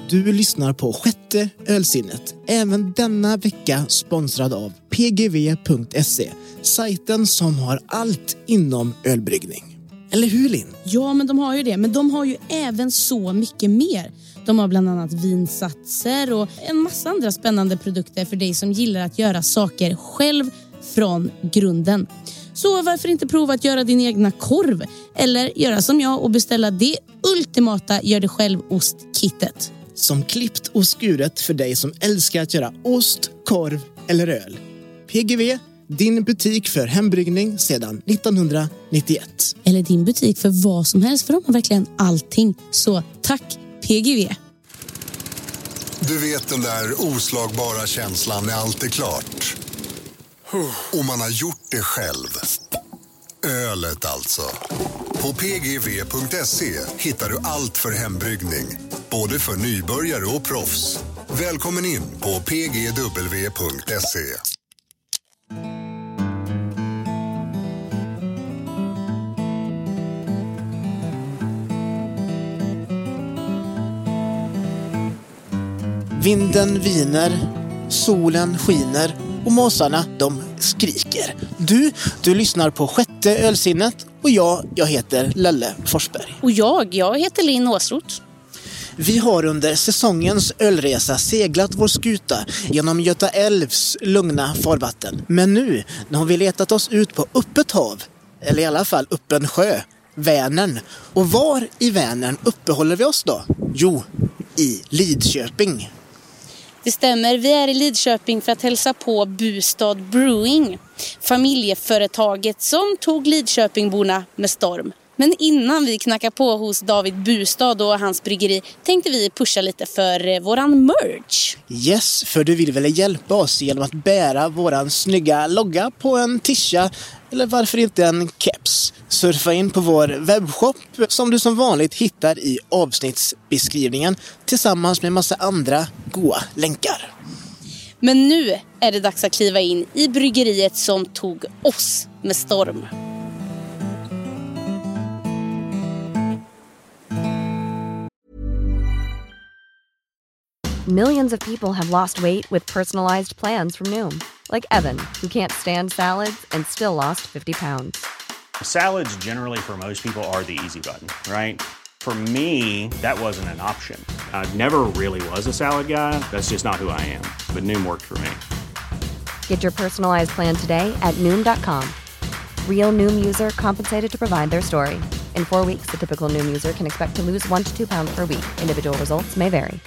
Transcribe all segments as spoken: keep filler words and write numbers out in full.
Du lyssnar på Sjätte ölsinnet. Även denna vecka sponsrad av P G V punkt se. Sajten som har allt inom ölbryggning. Eller hur, Linn? Ja, men de har ju det. Men de har ju även så mycket mer. De har bland annat vinsatser och en massa andra spännande produkter för dig som gillar att göra saker själv från grunden. Så varför inte prova att göra din egna korv? Eller göra som jag och beställa det ultimata gör det själv ostkittet. Som klippt och skuret för dig som älskar att göra ost, korv eller öl. P G V, din butik för hembryggning sedan nittonhundranittioett. Eller din butik för vad som helst, för de har verkligen allting. Så tack P G V. Du vet den där oslagbara känslan när allt är klart. Och man har gjort det själv. Ölet alltså. På P G V punkt se hittar du allt för hembryggning. Både för nybörjare och proffs. Välkommen in på P G W punkt se. Vinden viner, solen skiner och måsarna, de skriker. Du, du lyssnar på Sjätte ölsinnet och jag, jag heter Lelle Forsberg. Och jag, jag heter Linn Åsroth. Vi har under säsongens ölresa seglat vår skuta genom Göta älvs lugna farvatten. Men nu, nu har vi letat oss ut på öppet hav, eller i alla fall öppen sjö, Vänern. Och var i Vänern uppehåller vi oss då? Jo, i Lidköping. Det stämmer, vi är i Lidköping för att hälsa på Bustad Brewing. Familjeföretaget som tog Lidköpingborna med storm. Men innan vi knackar på hos David Bustad och hans bryggeri tänkte vi pusha lite för våran merch. Yes, för du vill väl hjälpa oss genom att bära våran snygga logga på en tisha eller varför inte en keps. Surfa in på vår webbshop som du som vanligt hittar i avsnittsbeskrivningen tillsammans med massa andra goda länkar. Men nu är det dags att kliva in i bryggeriet som tog oss med storm. Millions of people have lost weight with personalized plans from Noom. Like Evan, who can't stand salads and still lost fifty pounds. Salads generally for most people are the easy button, right? For me, that wasn't an option. I never really was a salad guy. That's just not who I am. But Noom worked for me. Get your personalized plan today at Noom dot com. Real Noom user compensated to provide their story. In four weeks, the typical Noom user can expect to lose one to two pounds per week. Individual results may vary.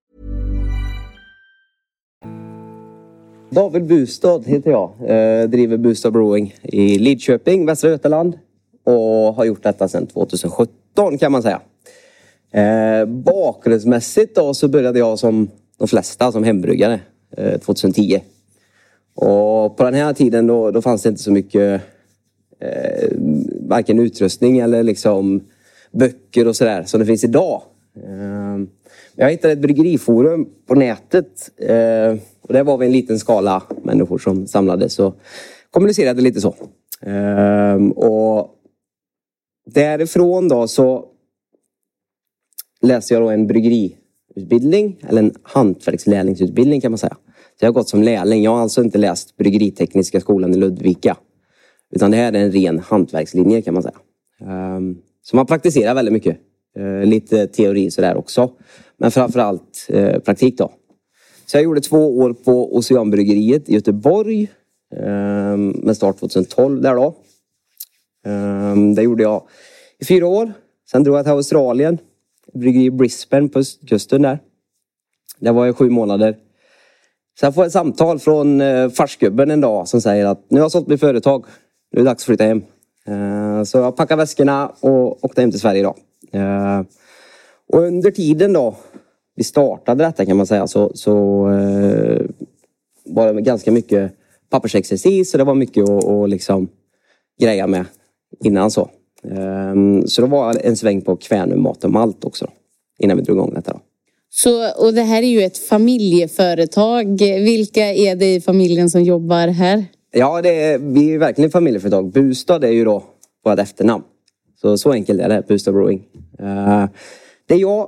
David Bustad heter jag. Eh, driver Bustad Brewing i Lidköping, Västra Götaland. Och har gjort detta sedan tjugosjutton kan man säga. Eh, bakgrundsmässigt då så började jag som de flesta som hembryggare eh, tjugohundratio. Och på den här tiden då, då fanns det inte så mycket eh, varken utrustning eller liksom böcker och sådär som det finns idag. Eh, jag hittade ett bryggeriforum på nätet. Eh, och det var vi en liten skala människor som samlades och kommunicerade lite så. Eh, och därifrån då så läste jag då en bryggeriutbildning. Eller en hantverkslärlingsutbildning kan man säga. Så jag har gått som lärling. Jag har alltså inte läst Bryggeritekniska skolan i Ludvika. Utan det här är en ren hantverkslinje kan man säga. Um, så man praktiserar väldigt mycket. Uh, lite teori sådär också. Men framförallt uh, praktik då. Så jag gjorde två år på Oceanbryggeriet i Göteborg. Um, med start tjugotolv där då. Um, det gjorde jag i fyra år. Sen drog jag till Australien. Bryggeri i Brisbane på kusten där. Där var jag sju månader. Sen får jag ett samtal från uh, farsgubben en dag som säger att nu har jag sålt mitt företag. Nu är det dags att flytta hem. Uh, så jag packade väskorna och åkte hem till Sverige då. Uh, och under tiden då vi startade detta kan man säga så, så uh, var det ganska mycket pappersexercis. Så det var mycket att, att liksom greja med innan så. Uh, så det var en sväng på Kvänum mat och malt också då, innan vi drog igång detta då. Så, och det här är ju ett familjeföretag. Vilka är det i familjen som jobbar här? Ja, det är, vi är verkligen ett familjeföretag. Bustad är ju då vårt efternamn. Så, så enkelt är det, Bustad Brewing. Uh, det är jag,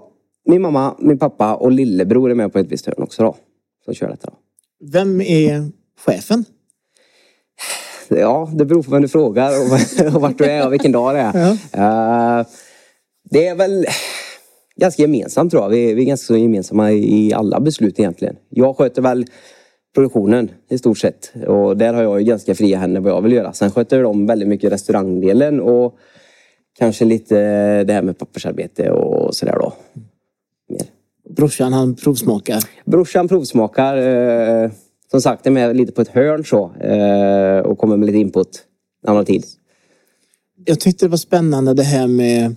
min mamma, min pappa och lillebror är med på ett visst hörn också då. Som kör detta då. Vem är chefen? Ja, det beror på vem du frågar och, och vart du är och vilken dag det är. Ja. Uh, det är väl ganska gemensamt tror jag. Vi, vi är ganska så gemensamma i, i alla beslut egentligen. Jag sköter väl produktionen i stort sett. Och där har jag ju ganska fria händer vad jag vill göra. Sen sköter de väldigt mycket restaurangdelen och kanske lite det här med pappersarbete och sådär då. Mer. Brorsan han provsmakar? Brorsan provsmakar. Eh, som sagt är med lite på ett hörn så. Eh, och kommer med lite input annan tid. Jag tyckte det var spännande det här med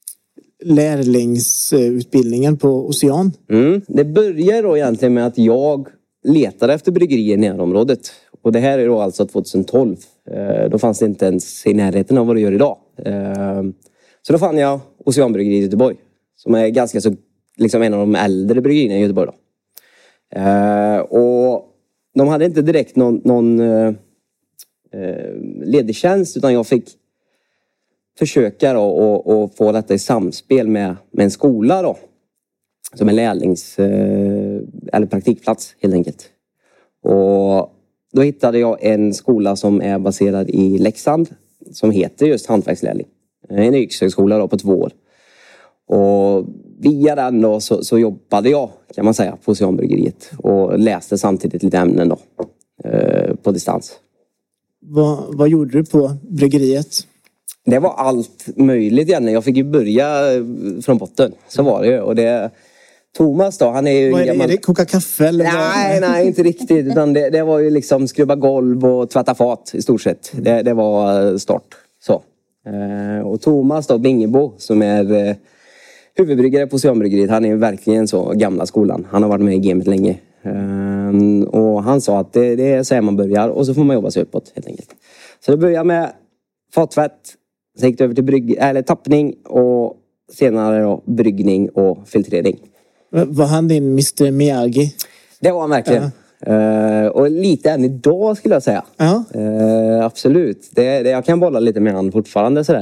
lärlingsutbildningen på Ocean. Mm, det börjar då egentligen med att jag letade efter bryggerier i närområdet. Och det här är då alltså tjugohundratolv. Eh, då fanns det inte ens i närheten av vad det gör idag. Eh, så då fann jag Oceanbryggeri i Göteborg. Som är ganska så, liksom en av de äldre bryggerierna i Göteborg då. Eh, och de hade inte direkt någon, någon eh, ledig tjänst utan jag fick försöka då och, och få detta i samspel med, med en skola då. Som en lärlings eh, eller praktikplats helt enkelt. Och då hittade jag en skola som är baserad i Leksand. Som heter just hantverkslärling. En yrkeshögskola då på två år. Och via den då så, så jobbade jag kan man säga på Oceanbryggeriet. Och läste samtidigt lite ämnen då. Eh, på distans. Vad, vad gjorde du på bryggeriet? Det var allt möjligt igen. Jag fick ju börja från botten. Så var det ju. Och det... Thomas då, han är ju... Vad är det? Gammal... Är det koka kaffe eller? Nej, nej, inte riktigt. Utan det, det var ju liksom skrubba golv och tvätta fat i stort sett. Det, det var start. Så. Eh, och Thomas då, Bingebo, som är eh, huvudbryggare på Oceanbryggeriet. Han är ju verkligen så gamla skolan. Han har varit med i gamet länge. Eh, och han sa att det, det är så här man börjar. Och så får man jobba sig uppåt helt enkelt. Så det började med fattvätt. Sen gick det över till brygg, eller tappning och senare då bryggning och filtrering. Var han din mister Miyagi? Det var han verkligen. Ja. Uh, och lite än idag skulle jag säga. Ja. Uh, absolut. Det, det, jag kan bolla lite med han fortfarande sådär.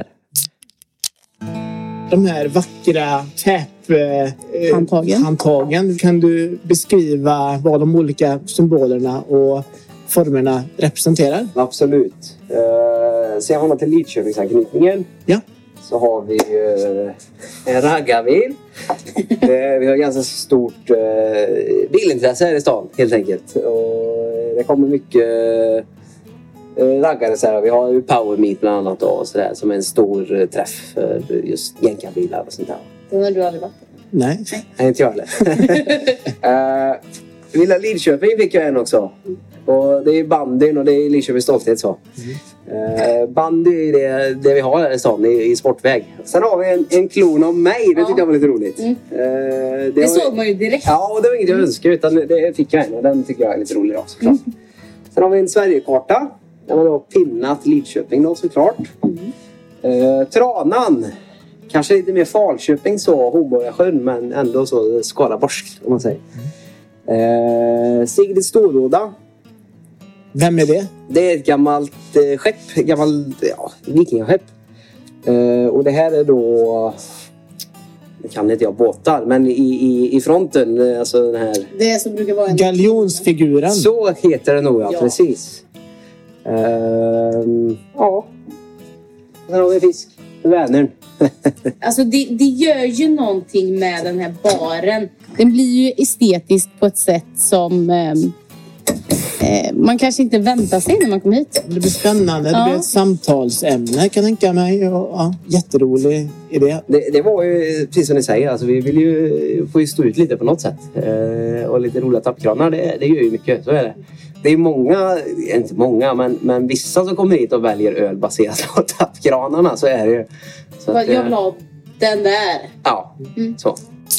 De här vackra täp eh, handtagen. handtagen. Kan du beskriva vad de olika symbolerna och formerna representerar? Absolut. Uh, ser man till Lidköpingsanknytningen. Ja. Så har vi uh, en raggarbil. uh, vi har ganska stort uh, bilintresse här i stan helt enkelt. Och det kommer mycket uh, raggare så här. Vi har ju Power Meet bland annat då, och så där, som är en stor uh, träff för just jänkarbilar och sånt där. Den har du aldrig varit? Nej. Nej, inte jag heller. uh, Lilla Lidköping fick jag en också. Och det är bandyn och det är Lidköpings stolthet så. Mm. Uh, bandy är det, det vi har här i stan i, i sportväg. Sen har vi en, en klon av mig. Det ja. tyckte jag var lite roligt. Mm. Uh, det det var, såg man ju direkt. Ja, och det var inget jag önskade utan det fick jag en. Och den tycker jag är lite rolig då såklart. Mm. Sen har vi en Sverigekarta. Där man har pinnat Lidköping då såklart. Mm. Uh, Tranan. Kanske lite mer Falköping så, Hornborgasjön, men ändå så Skaraborgskt om man säger. Mm. Uh, Sigrid Storråda. Vem är det? Det är ett gammalt eh, skepp, gammalt ja, vikingaskepp. Uh, och det här är då, jag kan inte jag båtar, men i, i, i fronten, alltså den här... Det är som brukar vara en... Galjonsfiguren. Så heter det nog, ja, ja. precis. Uh, ja. Sen har vi fisk, Vänern. Alltså det, det gör ju någonting med den här baren. Den blir ju estetisk på ett sätt som... Um... Man kanske inte väntar sig när man kommer hit. Det blir spännande. Ja. Det blir ett samtalsämne kan jag tänka mig. Ja, jätterolig idé. Det, det var ju precis som ni säger. Alltså, vi vill ju få ju stå ut lite på något sätt. Eh, och lite roliga tappkranar. Det, det gör ju mycket. Så är det. Det är många, inte många, men, men vissa som kommer hit och väljer öl baserat på tappkranarna. Så är det ju. Så att, jag vill ha den där. Ja, mm. så.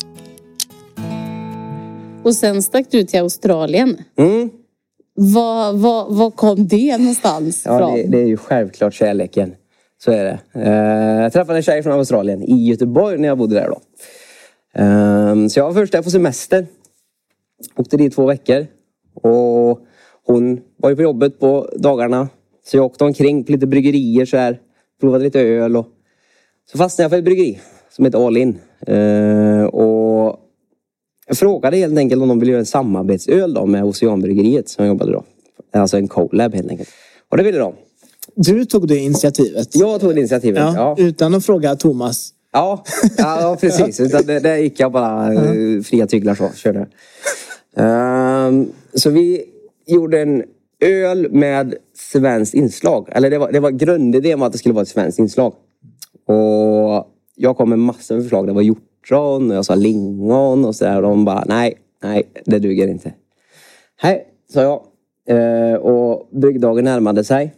Och sen stack du till Australien. Mm. Vad, vad, vad kom det någonstans ja, från? Det, det är ju självklart kärleken. Så är det. Uh, jag träffade en tjej från Australien i Göteborg när jag bodde där då. Uh, så jag var först där på semester. Åkte dit två veckor. Och hon var ju på jobbet på dagarna. Så jag åkte omkring på lite bryggerier så här. Provade lite öl och så fastnade jag för ett bryggeri som heter All In. Uh, och Jag frågade helt enkelt om de ville göra en samarbetsöl då med Oceanbryggeriet som jag jobbade då. Alltså en collab helt enkelt. Och det ville de. Du tog det initiativet? Jag tog det initiativet, ja. ja. Utan att fråga Thomas? Ja, ja precis. Utan det, det gick jag bara uh, fria tyglar så. Körde. Uh, så vi gjorde en öl med svenskt inslag. Eller det var, det var grundidén var att det skulle vara ett svenskt inslag. Och jag kom med massor med förslag. Det var hjortron och jag sa lingon och sådär. Och de bara, nej, nej, det duger inte. Hej, sa jag. Uh, och bryggdagen närmade sig.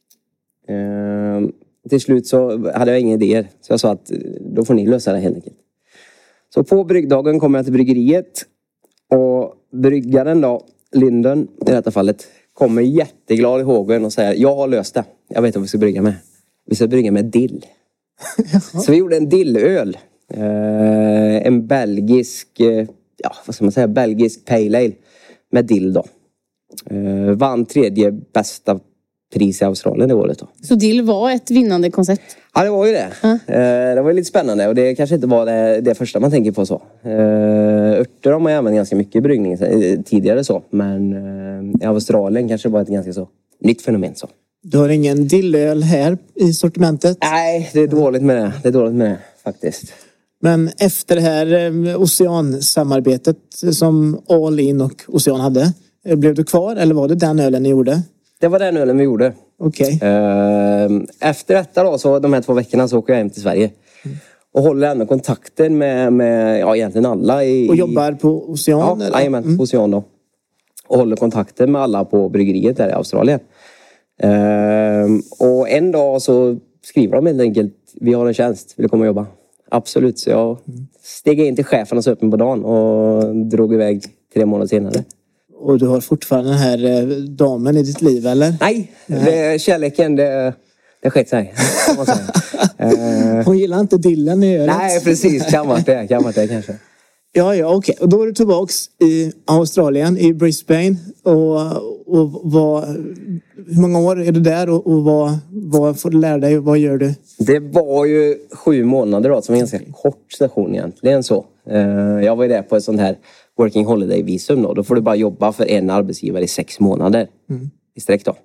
Uh, till slut så hade jag inga idéer. Så jag sa att då får ni lösa det helt enkelt. Så på bryggdagen kom jag till bryggeriet. Och bryggaren då, Linden i detta fallet, kommer jätteglad i hågen och säger, jag har löst det. Jag vet vad vi ska brygga med. Vi ska brygga med dill. Så vi gjorde en dillöl. Uh, en belgisk, uh, ja vad ska man säga, belgisk pale ale med dill då. Uh, vann tredje bästa pris i Australien det året då. Så dill var ett vinnande koncept? Ja, det var ju det. Uh. Uh, det var ju lite spännande och det kanske inte var det, det första man tänker på så. Uh, örter har man ju använt ganska mycket i bryggning tidigare så. Men uh, i Australien kanske det var ett ganska så nytt fenomen så. Du har ingen dillöl här i sortimentet? Nej, det är dåligt med det. Det är dåligt med det faktiskt. Men efter det här Ocean-samarbetet som All In och Ocean hade, blev du kvar eller var det den ölen ni gjorde? Det var den ölen vi gjorde. Okej. Okay. Efter detta då, så de här två veckorna så åker jag hem till Sverige. Mm. Och håller ändå kontakten med, med ja, egentligen alla. I, och jobbar på Ocean? Ja, jajamän, mm. på Ocean då. Och håller kontakten med alla på bryggeriet där i Australien. Uh, och en dag så skriver de helt enkelt, vi har en tjänst, vill du komma och jobba? Absolut, så jag steg in till chefen och så öppen på dagen och drog iväg tre månader senare. Och du har fortfarande den här damen i ditt liv, eller? Nej, det, kärleken, det, det skett sig. uh, Hon gillar inte dillen i ölet. Nej, precis, kan vara det, kan vara det kanske. Ja, ja, okej. Okay. Och då är du tillbaks i Australien, i Brisbane. Och, och vad, hur många år är du där och, och vad, vad får du lära dig? Vad gör du? Det var ju sju månader då, som en ganska kort station egentligen så. Jag var ju där på ett sånt här working holiday visum då. Då får du bara jobba för en arbetsgivare i sex månader mm. i sträck då.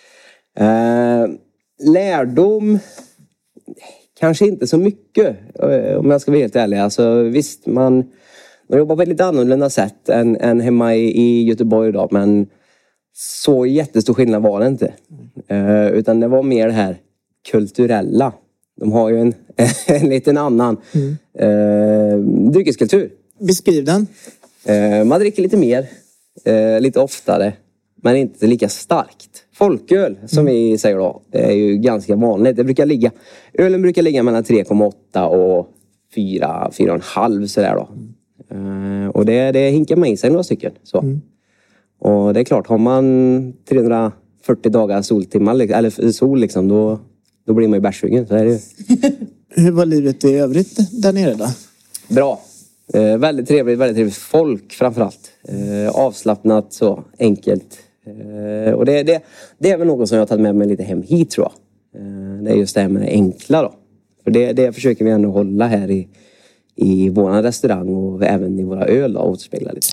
Lärdom... Kanske inte så mycket, om jag ska vara helt ärlig. Alltså, visst, man, man jobbar på ett lite annorlunda sätt än, än hemma i, i Göteborg idag. Men så jättestor skillnad var det inte. Uh, utan det var mer det här kulturella. De har ju en, en liten annan mm. uh, dryckeskultur. Beskriv den. Uh, man dricker lite mer, uh, lite oftare. Men inte lika starkt. Folköl, som mm. vi säger då, är ju ganska vanligt. Det brukar ligga, ölen brukar ligga mellan tre komma åtta och fyra, fyra komma fem sådär då. Mm. Uh, och det, det hinkar man i sig några stycken. Så. Mm. Och det är klart, har man trehundrafyrtio dagar soltimmar, eller sol liksom, då, då blir man ju bärssugen. Så är det ju. Hur var livet i övrigt där nere då? Bra. Uh, väldigt trevligt, väldigt trevligt. Folk framförallt. Uh, avslappnat, så enkelt. Uh, och det, det, det är väl något som jag har tagit med mig lite hem hit tror jag. Uh, det är just det här med det enkla då. För det, det försöker vi ändå hålla här i, i vår restaurang och även i våra öl då, och återspegla lite.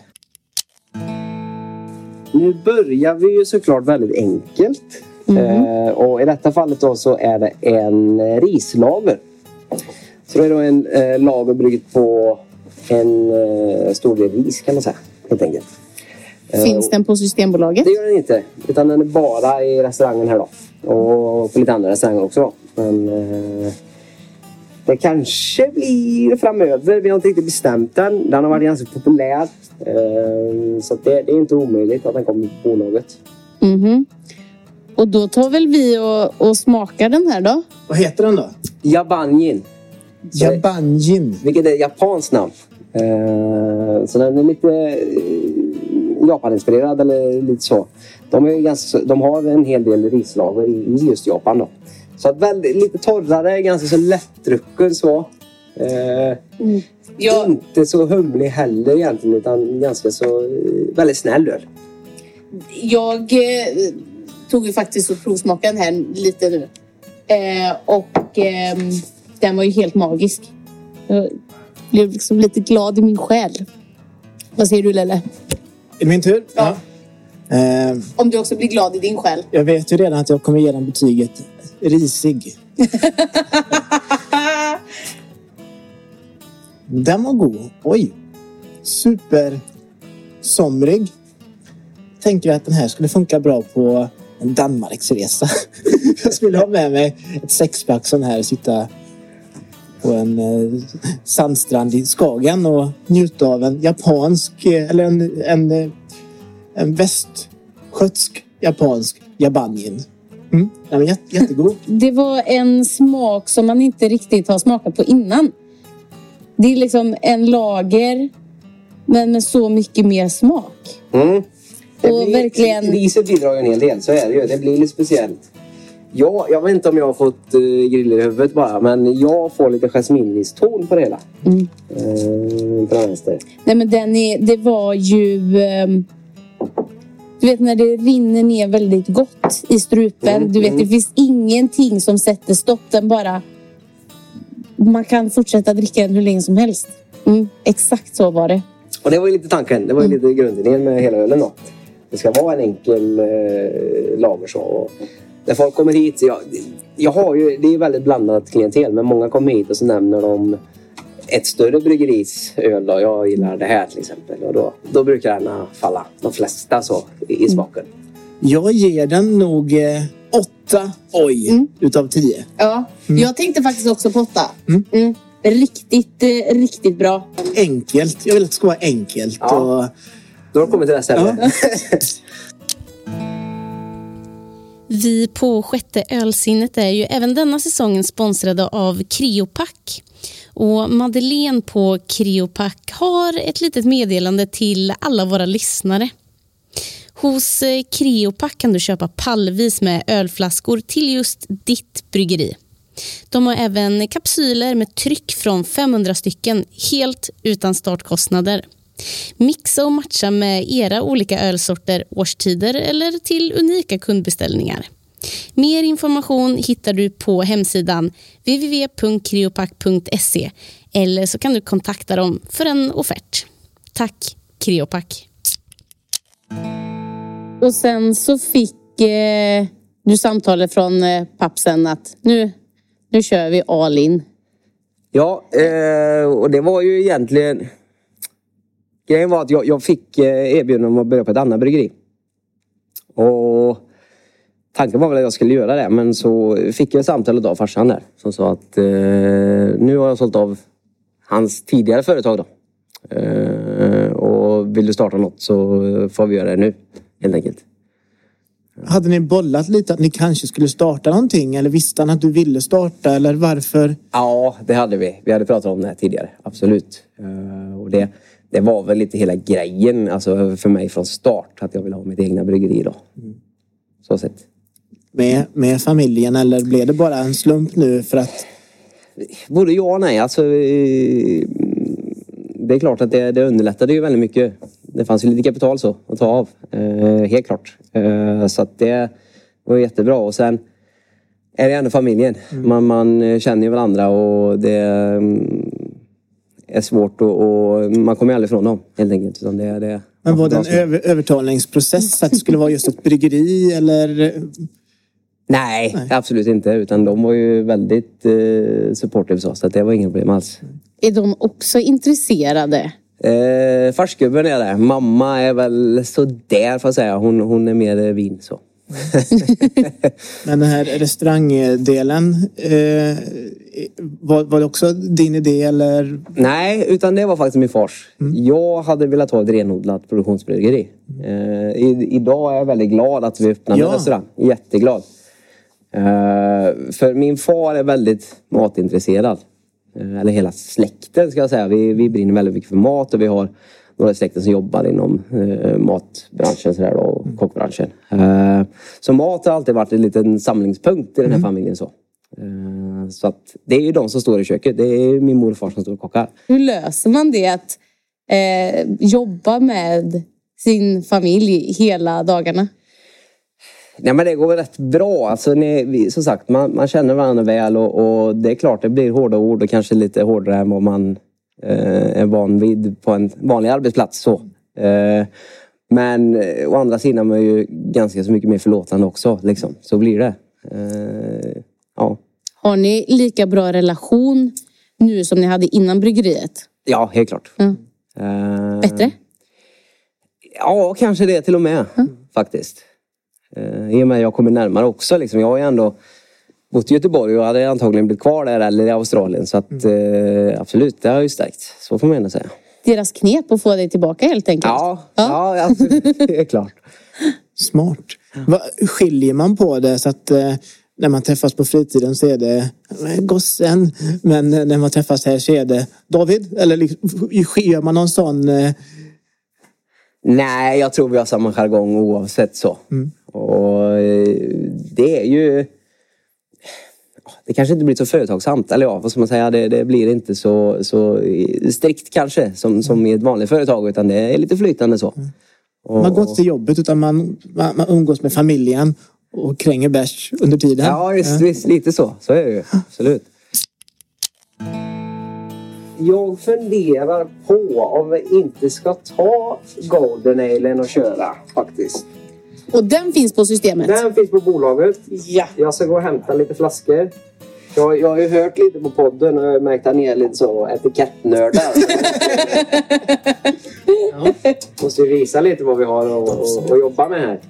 Nu börjar vi ju såklart väldigt enkelt. Mm. Uh, och i detta fallet då så är det en rislager. Så det är då en uh, lager bryggt på en uh, stor del ris kan man säga, helt enkelt. Finns den på Systembolaget? Det gör den inte. Utan den är bara i restaurangen här då. Och på lite andra restauranger också då. Men eh, det kanske blir framöver. Vi har inte riktigt bestämt den. Den har varit ganska populär. Eh, så det, det är inte omöjligt att den kommer på bolaget. Mm-hmm. Och då tar väl vi och, och smakar den här då? Vad heter den då? Yabanjin. Yabanjin. Vilket är japanskt namn. Eh, så den är lite... Eh, Japan-inspirerad eller lite så. De, är ganska, de har en hel del rislager i just Japan då. Så att väldigt, lite torrare, ganska så lättdrucken så. Eh, mm. ja. Inte så humlig heller egentligen utan ganska så väldigt snäll öl. Jag eh, tog ju faktiskt och provsmakade den här lite nu. Eh, och eh, den var ju helt magisk. Jag blev liksom lite glad i min själ. Vad säger du, Lelle? Är det min tur? Ja. ja. Eh, Om du också blir glad i din själ. jag vet ju redan att jag kommer ge den betyget risig. Den var god. Oj. Super somrig. Tänkte jag att den här skulle funka bra på en Danmarksresa. Jag skulle ha med mig ett sexpack sån här och sitta på en eh, sandstrand i Skagen och njuta av en japansk eller en, en, en västskotsk japansk jabanjin. Mm. Den var jätte, jättegod. Det var en smak som man inte riktigt har smakat på innan. Det är liksom en lager, men med så mycket mer smak. Mm. Det Och blir, verkligen... Riset bidrar ju en hel del, så är det ju. Det blir lite speciellt. Ja, jag vet inte om jag har fått uh, griller i huvudet bara, men jag får lite jasminliston på det hela. Mm. Uh, på den vänster. Nej, men den är, det var ju... Um, du vet när det rinner ner väldigt gott i strupen. Mm, du vet, mm. det finns ingenting som sätter stopp. Den bara... Man kan fortsätta dricka den hur länge som helst. Mm, exakt så var det. Och det var ju lite tanken. Det var ju lite grundidén med hela ölen då. Det ska vara en enkel eh, lager så. Och när folk kommer hit, jag, jag har ju, det är väldigt blandat klientel, men många kommer hit och så nämner de ett större bryggeris öl då. Jag gillar det här till exempel. Och då, då brukar den falla de flesta så i, i smaken. Jag ger den nog eh, åtta oj mm. utav tio. Ja, mm. jag tänkte faktiskt också på åtta. Mm. Mm. Riktigt, eh, riktigt bra. Enkelt. Jag vill att det ska vara enkelt. Ja. Och... Då har du kommit till det stället. Ja. Vi på Sjätte Ölsinnet är ju även denna säsongen sponsrade av Cryopack. Och Madeleine på Cryopack har ett litet meddelande till alla våra lyssnare. Hos Cryopack kan du köpa pallvis med ölflaskor till just ditt bryggeri. De har även kapsyler med tryck från femhundra stycken helt utan startkostnader. Mixa och matcha med era olika ölsorter, årstider eller till unika kundbeställningar. Mer information hittar du på hemsidan w w w punkt cryopack punkt se eller så kan du kontakta dem för en offert. Tack Cryopack. Och sen så fick eh, du samtalet från eh, pappsen att nu, nu kör vi all in. Ja, eh, och det var ju egentligen... Grejen var att jag, jag fick erbjudande om att börja på ett annat bryggeri. Och tanken var väl att jag skulle göra det. Men så fick jag ett samtal av farsan där. Som sa att eh, nu har jag sålt av hans tidigare företag då. Eh, och vill du starta något så får vi göra det nu. Helt enkelt. Hade ni bollat lite att ni kanske skulle starta någonting? Eller visste han att du ville starta? Eller varför? Ja, det hade vi. Vi hade pratat om det här tidigare. Absolut. Eh, och det... Det var väl lite hela grejen alltså för mig från start att jag ville ha mitt egna bryggeri då. Mm. Så sett. Med, med familjen eller blev det bara en slump nu för att... Både ja och nej. Alltså, det är klart att det, det underlättade ju väldigt mycket. Det fanns ju lite kapital så att ta av. Eh, helt klart. Eh, så att det var jättebra. Och sen är det ändå familjen. Mm. Man, man känner ju varandra och det... är svårt och, och man kommer aldrig ifrån dem helt enkelt. Utan det, det, Men var det en över, övertalningsprocess att det skulle vara just ett bryggeri eller? Nej, Nej, absolut inte. Utan de var ju väldigt eh, supportive så, så att det var ingen problem alls. Är de också intresserade? Eh, Farsgubben är det. Mamma är väl så där får jag säga. Hon, hon är mer vin så. Men den här restaurangdelen eh, var, var det också din idé eller? Nej, utan det var faktiskt min fars. Mm. Jag hade velat ha ett renodlat produktionsbryggeri. eh, i, Idag är jag väldigt glad att vi öppnade ja. en restaurang. Jätteglad. eh, För min far är väldigt matintresserad. eh, Eller hela släkten ska jag säga. Vi, vi brinner väldigt mycket för mat och vi har några släkter som jobbar inom eh, matbranschen sådär då, och mm. kockbranschen. Eh, så mat har alltid varit en liten samlingspunkt i den här mm. familjen. Så. Eh, så att det är ju de som står i köket. Det är min morfar som står och kockar. Hur löser man det att eh, jobba med sin familj hela dagarna? Nej, men det går väl rätt bra. Alltså, ni, vi, som sagt, man, man känner varandra väl och, och det är klart det blir hårda ord och kanske lite hårdare än vad man Eh, är van vid på en vanlig arbetsplats så. Eh, men eh, å andra sidan är ju ganska så mycket mer förlåtande också. Liksom. Så blir det. Eh, ja. Har ni lika bra relation nu som ni hade innan bryggeriet? Ja, helt klart. Mm. Eh, Bättre? Ja, kanske det till och med. Mm. Faktiskt. Eh, I och med att jag kommer närmare också. Liksom. Jag har ju ändå bott i Göteborg och hade antagligen blivit kvar där eller i Australien. Så att eh, absolut, det har ju stärkt. Så får man ändå säga. Deras knep att få dig tillbaka helt enkelt. Ja, ja. ja absolut. Det är klart. Smart. Vad skiljer man på det så att eh, när man träffas på fritiden så är det eh, gossen. Men eh, när man träffas här så är det David? Eller liksom, gör man någon sån... Eh... Nej, jag tror vi har samma jargong oavsett så. Mm. Och eh, det är ju... Det kanske inte blir så företagsamt. Eller ja, vad ska man säga? Det, det blir inte så, så strikt kanske som, som i ett vanligt företag. Utan det är lite flytande så. Mm. Och, man går inte till jobbet utan man, man, man umgås med familjen. Och kränger bärs under tiden. Ja, visst, visst, lite så. Så är det ju. Absolut. Jag funderar på om vi inte ska ta Golden Ale och köra faktiskt. Och den finns på systemet? Den finns på bolaget. Ja. Jag ska gå och hämta lite flaskor. Jag, jag har ju hört lite på podden och jag har märkt att ni är lite så etikettnördar. Ja. Måste ju visa lite vad vi har att jobba med här.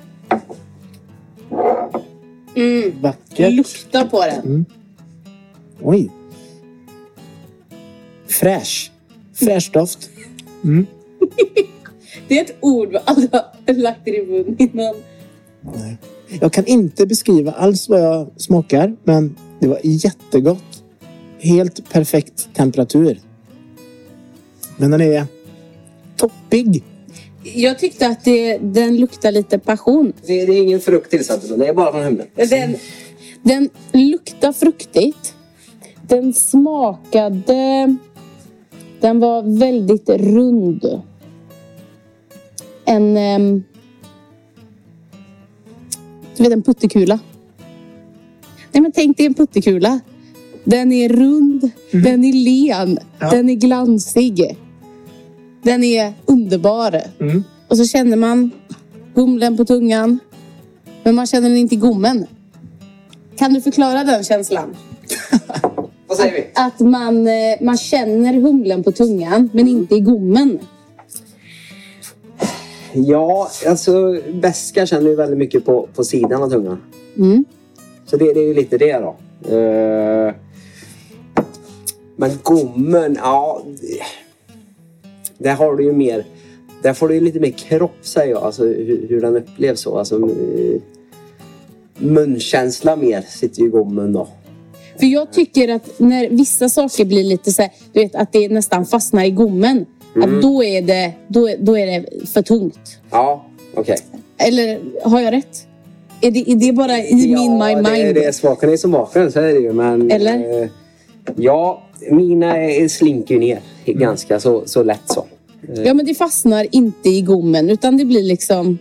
Mm. Vackert. Lukta på den. Mm. Oj. Fräsch. Fräsch doft. Mm. Det är ett ord vi aldrig har lagt i mun innan. Nej. Jag kan inte beskriva alls vad jag smakar, men det var jättegott. Helt perfekt temperatur. Men den är toppig. Jag tyckte att det, den luktar lite passion. Det, det är ingen frukt tillsatt, det är bara från hemmet. Den, den luktar fruktigt. Den smakade... Den var väldigt rund. En... Um, du vet, en puttekula. Nej, men tänk dig en puttekula. Den är rund, mm. den är len, ja. Den är glansig. Den är underbar. Mm. Och så känner man humlen på tungan. Men man känner den inte i gommen. Kan du förklara den känslan? Vad säger vi? Att man, man känner humlen på tungan, men inte i gommen. Ja, alltså väska känner ju väldigt mycket på, på sidan av tungan. Mm. Så det, det är ju lite det då. Uh, men gommen, ja... Där har du ju mer... Där får du ju lite mer kropp, säger jag. Alltså hur, hur den upplevs så. Alltså uh, munkänsla mer sitter ju i gommen då. För jag tycker att när vissa saker blir lite så här, du vet, att det nästan fastnar i gommen. Mm. Att då är det, då, då är det för tungt. Ja, okej. Okay. Eller har jag rätt? Är det, är det bara i ja, min my mind? Ja, det, det är smaken i som baken, så är det ju. Men, eller? Eh, ja, mina slinker ju ner mm. ganska så, så lätt så. Eh. Ja, men det fastnar inte i gommen, utan det blir liksom...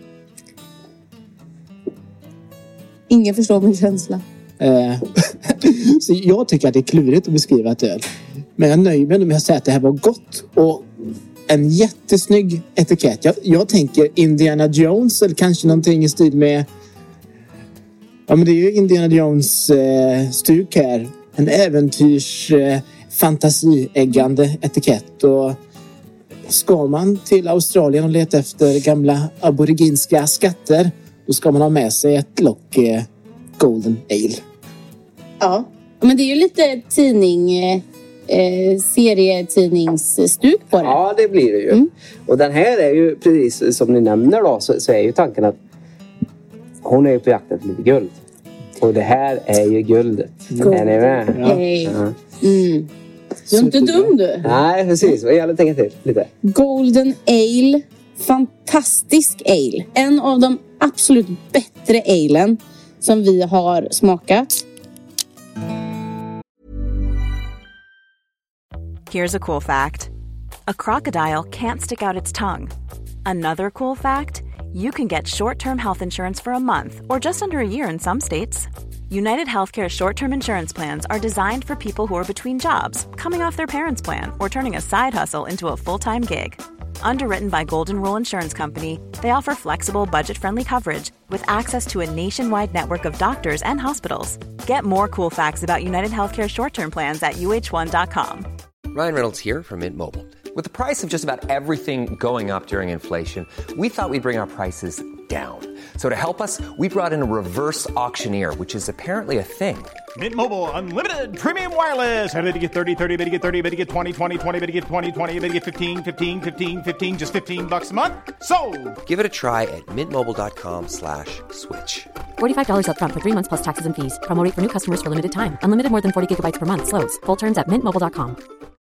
Ingen förstår min känsla. Eh, så jag tycker att det är klurigt att beskriva ett öl. Men jag nöjer mig med att säga att det här var gott. Och en jättesnygg etikett. Jag, jag tänker Indiana Jones eller kanske någonting i stil med... Ja, men det är ju Indiana Jones eh, stuk här. En äventyrs eh, fantasieggande etikett. Och ska man till Australien och leta efter gamla aboriginska skatter, då ska man ha med sig ett lock eh, Golden Ale. Ja, men det är ju lite tidning... Eh... Eh, serietidningsstuk på det. Ja, det blir det ju. Mm. Och den här är ju, precis som ni nämner då, så, så är ju tanken att hon är ju på jakt efter lite guld. Och det här är ju guldet. Gold. Är ni med? Ja. Hey. Ja. Mm. Du är inte dum du. Nej, precis. Vad gäller att tänka till lite. Golden Ale. Fantastisk ale. En av de absolut bättre alen som vi har smakat. Here's a cool fact. A crocodile can't stick out its tongue. Another cool fact, you can get short-term health insurance for a month or just under a year in some states. United Healthcare short-term insurance plans are designed for people who are between jobs, coming off their parents' plan, or turning a side hustle into a full-time gig. Underwritten by Golden Rule Insurance Company, they offer flexible, budget-friendly coverage with access to a nationwide network of doctors and hospitals. Get more cool facts about United Healthcare short-term plans at U H one dot com. Ryan Reynolds here from Mint Mobile. With the price of just about everything going up during inflation, we thought we'd bring our prices down. So to help us, we brought in a reverse auctioneer, which is apparently a thing. Mint Mobile Unlimited Premium Wireless. How to get thirty, thirty, how to get thirty, how to get twenty, twenty, twenty, how to get twenty, twenty, how to get fifteen, fifteen, fifteen, fifteen, just fifteen bucks a month? Sold! Give it a try at mintmobile.com slash switch. forty-five dollars up front for three months plus taxes and fees. Promo rate for new customers for limited time. Unlimited more than forty gigabytes per month. Slows full terms at mint mobile dot com.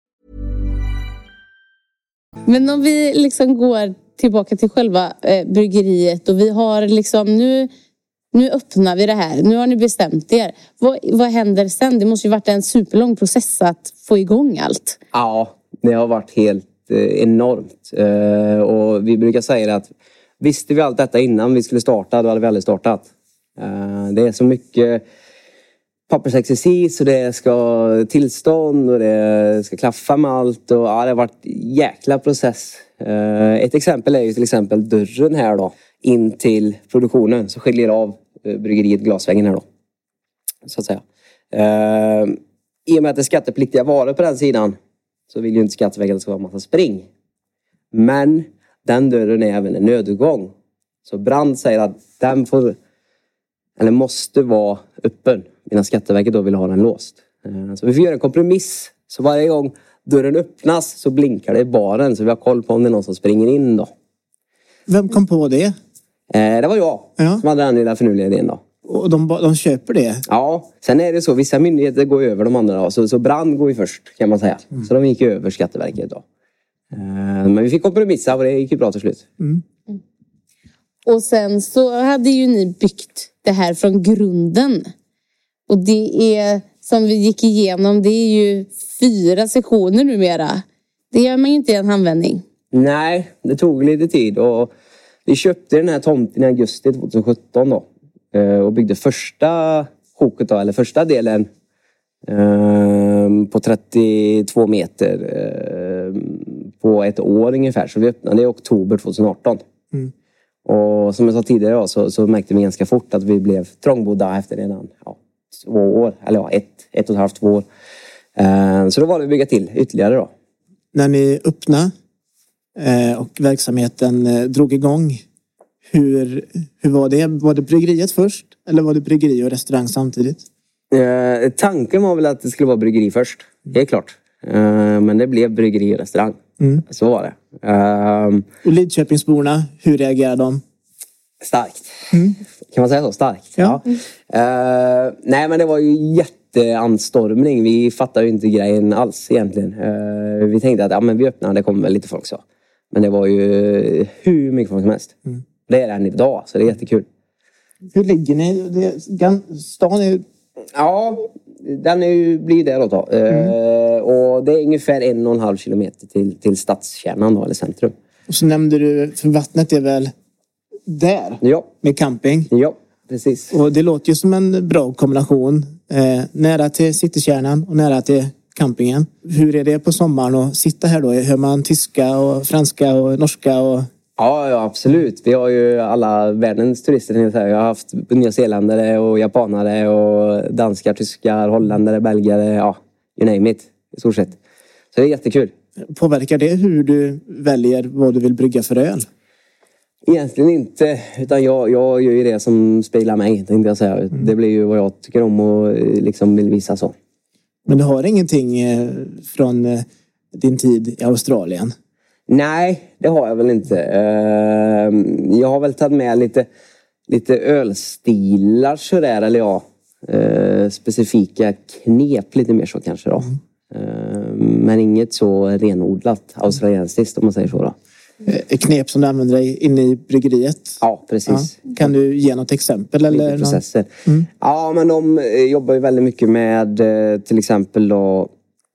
Men om vi liksom går tillbaka till själva eh, bryggeriet och vi har liksom nu, nu öppnar vi det här. Nu har ni bestämt er. Vad, vad händer sen? Det måste ju varit en superlång process att få igång allt. Ja, det har varit helt eh, enormt. Eh, och vi brukar säga att visste vi allt detta innan vi skulle starta, då hade vi aldrig startat. Eh, det är så mycket pappersexercis och det ska tillstånd och det ska klaffa med allt. Och, ja, det har varit en jäkla process. Eh, ett exempel är ju till exempel dörren här då. In till produktionen så skiljer av eh, bryggeriet glasväggen här då. Så att säga. Eh, I och med att det är skattepliktiga varor på den sidan så vill ju inte Skatteverket att det ska vara en massa spring. Men den dörren är även en nödutgång. Så Brand säger att den får, eller måste vara öppen. Medan Skatteverket då vill ha den låst. Så vi får göra en kompromiss. Så varje gång dörren öppnas så blinkar det i baren. Så vi har koll på om det är någon som springer in då. Vem kom på det? Eh, det var jag ja. som hade den lilla förnuliga idén då. Och de, de köper det? Ja, sen är det så. Vissa myndigheter går över de andra då. Så, så Brand går ju först kan man säga. Mm. Så de gick över Skatteverket då. Eh, men vi fick kompromissa och det gick ju bra till slut. Mm. Mm. Och sen så hade ju ni byggt det här från grunden. Och det är, som vi gick igenom, det är ju fyra sektioner numera. Det gör man ju inte i en handvändning. Nej, det tog lite tid. Och vi köpte den här tomten i augusti tjugosjutton då. Och byggde första sjoket då, eller första delen på trettiotvå meter på ett år ungefär. Så vi öppnade i oktober tjugoarton. Mm. Och som jag sa tidigare då, så, så märkte vi ganska fort att vi blev trångbodda efter redan ja, två år. Eller ja, ett, ett och ett halvt, två år. Uh, så då var det att bygga till ytterligare då. När ni öppnade uh, och verksamheten uh, drog igång, hur, hur var det? Var det bryggeriet först? Eller var det bryggeri och restaurang samtidigt? Uh, tanken var väl att det skulle vara bryggeri först. Det är klart. Uh, men det blev bryggeri och restaurang. Mm. Så var det. Uh, och Lidköpingsborna, hur reagerade de? Starkt. Mm. Kan man säga så? Starkt. Ja. Ja. Uh, nej, men det var ju jätteanstormning. Vi fattade ju inte grejen alls egentligen. Uh, vi tänkte att ja, men vi öppnar, det kommer väl lite folk så. Men det var ju hur mycket folk som helst. Mm. Det är det än idag, så det är jättekul. Hur ligger ni? Det, stan är... Ja, den är ju, blir det då. då. Mm. Uh, och det är ungefär en och en halv kilometer till, till stadskärnan då, eller centrum. Och så nämnde du, för vattnet är väl där? Ja. Med camping? Ja, precis. Och det låter ju som en bra kombination. Eh, nära till citykärnan och nära till campingen. Hur är det på sommaren att sitta här då? Hör man tyska och franska och norska och... Ja, ja, absolut. Vi har ju alla världens turister. Jag har haft nyzeeländare och japanare och danskar, tyskar, holländare, belgare. Ja, you name it. I stort sett. Så det är jättekul. Påverkar det hur du väljer vad du vill brygga för öl? Egentligen inte. Utan jag, jag gör ju det som spelar mig, tänkte jag säga. Mm. Det blir ju vad jag tycker om och liksom vill visa så. Men du har ingenting från din tid i Australien? Nej, det har jag väl inte. Jag har väl tagit med lite, lite ölstilar sådär, eller ja, specifika knep lite mer så kanske då. Mm. Men inget så renodlat australiensiskt om man säger så då. Knep som du använder dig inne i bryggeriet? Ja, precis. Ja. Kan du ge något exempel? Eller processer. Mm. Ja, men de jobbar ju väldigt mycket med till exempel då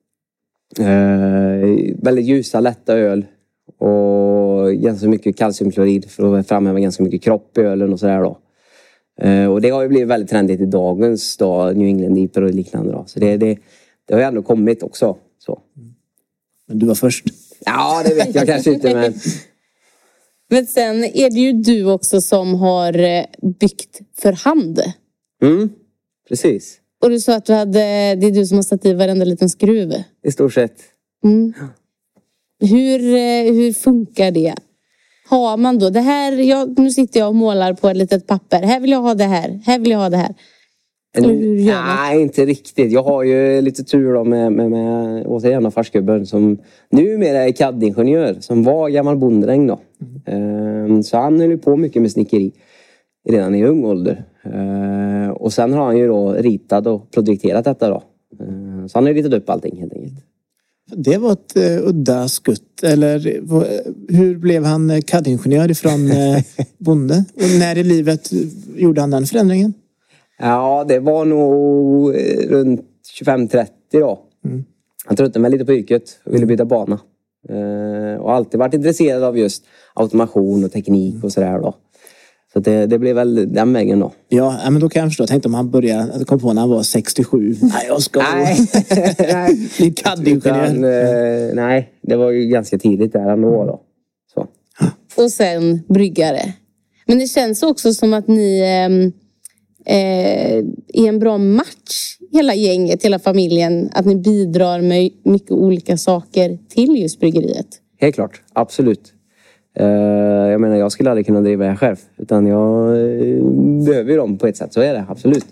eh, väldigt ljusa, lätta öl. Och ganska mycket kalciumklorid för att framhäva ganska mycket kropp i ölen och sådär då. Uh, och det har ju blivit väldigt trendigt i dagens då, New England I P A och liknande då. Så det, det, det har ju ändå kommit också. Så. Men du var först. Ja, det vet jag kanske inte, men... Men sen är det ju du också som har byggt för hand. Mm, precis. Och du sa att du hade, det är du som har satt i varenda liten skruv. I stort sett. Mm. Hur, hur funkar det? Har man då, det här, jag, nu sitter jag och målar på ett litet papper. Här vill jag ha det här, här vill jag ha det här. Hur gör man? Nej, inte riktigt. Jag har ju lite tur då med, med, med återigen farsgubben som numera är C A D-ingenjör. Som var gammal bonddräng då. Mm. Um, så han höll ju på mycket med snickeri redan i ung ålder. Uh, och sen har han ju då ritat och projekterat detta då. Uh, så han har ritat upp allting helt enkelt. Det var ett uh, udda skutt. Eller uh, hur blev han uh, C A D-ingenjör ifrån uh, bonde? Och när i livet uh, gjorde han den förändringen? Ja, det var nog runt tjugofem trettio då. Mm. Han tröttnade mig lite på yrket och ville byta bana. Uh, och alltid varit intresserad av just automation och teknik och sådär då. Så det, det blev väl den vägen då. Ja, men då kan jag förstå. Jag tänkte om han började, kom på när han var sextiosju. Nej, jag ska nej. bli C A D-ingenjör. Uh, nej, det var ju ganska tidigt där ändå då. Så. Och sen bryggare. Men det känns också som att ni... Um... Eh, är en bra match hela gänget, hela familjen, att ni bidrar med mycket olika saker till just bryggeriet. Helt klart, absolut. eh, jag menar jag skulle aldrig kunna driva det här själv, utan jag eh, behöver ju dem på ett sätt, så är det absolut.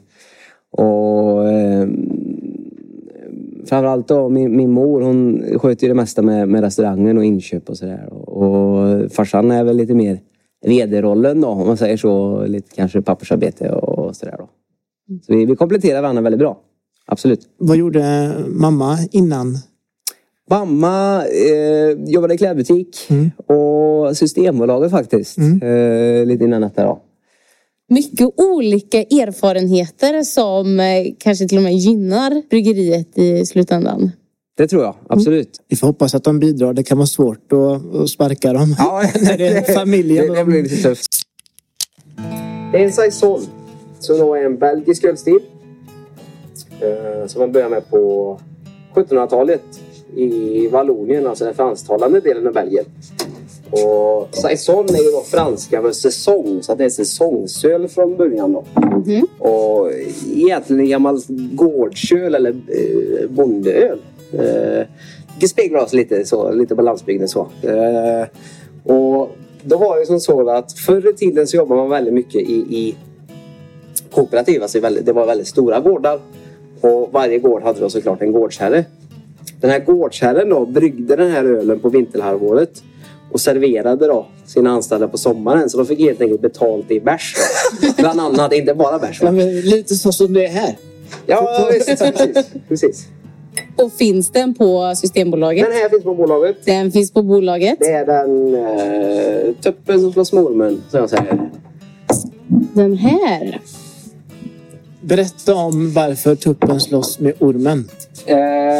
Och eh, framförallt då min, min mor, hon sköter ju det mesta med, med restaurangen och inköp och sådär, och, och farsan är väl lite mer vd-rollen då, om man säger så, lite kanske pappersarbete och sådär då. Så vi, vi kompletterar varandra väldigt bra. Absolut. Vad gjorde mamma innan? Mamma eh, jobbade i klädbutik mm. och Systembolaget faktiskt. Mm. Eh, lite innan detta då. Mycket olika erfarenheter som eh, kanske till och med gynnar bryggeriet i slutändan. Det tror jag, absolut. Mm. Vi får hoppas att de bidrar. Det kan vara svårt att, att sparka dem. Ja, när det är familjen. Det, det blir lite tufft. Det är en saison som då är en belgisk ölstil. Eh, som man börjar med på sjuttonhundratalet i Vallonien, alltså den fransktalande delen av Belgien. Och saison är ju då franska för säsong, så att det är säsongsöl från början då. Mm-hmm. Och egentligen en gammal gårdsöl eller eh, bondeöl. Eh, det speglar oss lite, så, lite på landsbygden så. Eh, och då var det som så att förr i tiden så jobbade man väldigt mycket i, i kooperativ. Alltså väldigt, det var väldigt stora gårdar. Och varje gård hade då såklart en gårdsherre. Den här gårdsherren då bryggde den här ölen på vinterhalvåret. Och serverade då sina anställda på sommaren. Så de fick helt enkelt betalt i bärs. Bland annat, inte bara bärs. Ja, men lite så som det är här. Ja, visst, precis, precis. Och finns den på Systembolaget? Den här finns på bolaget. Den finns på bolaget. Det är den eh, tuppen som slår mormen, som jag säger. Den här. Berätta om varför tuppen slåss med ormen. Eh,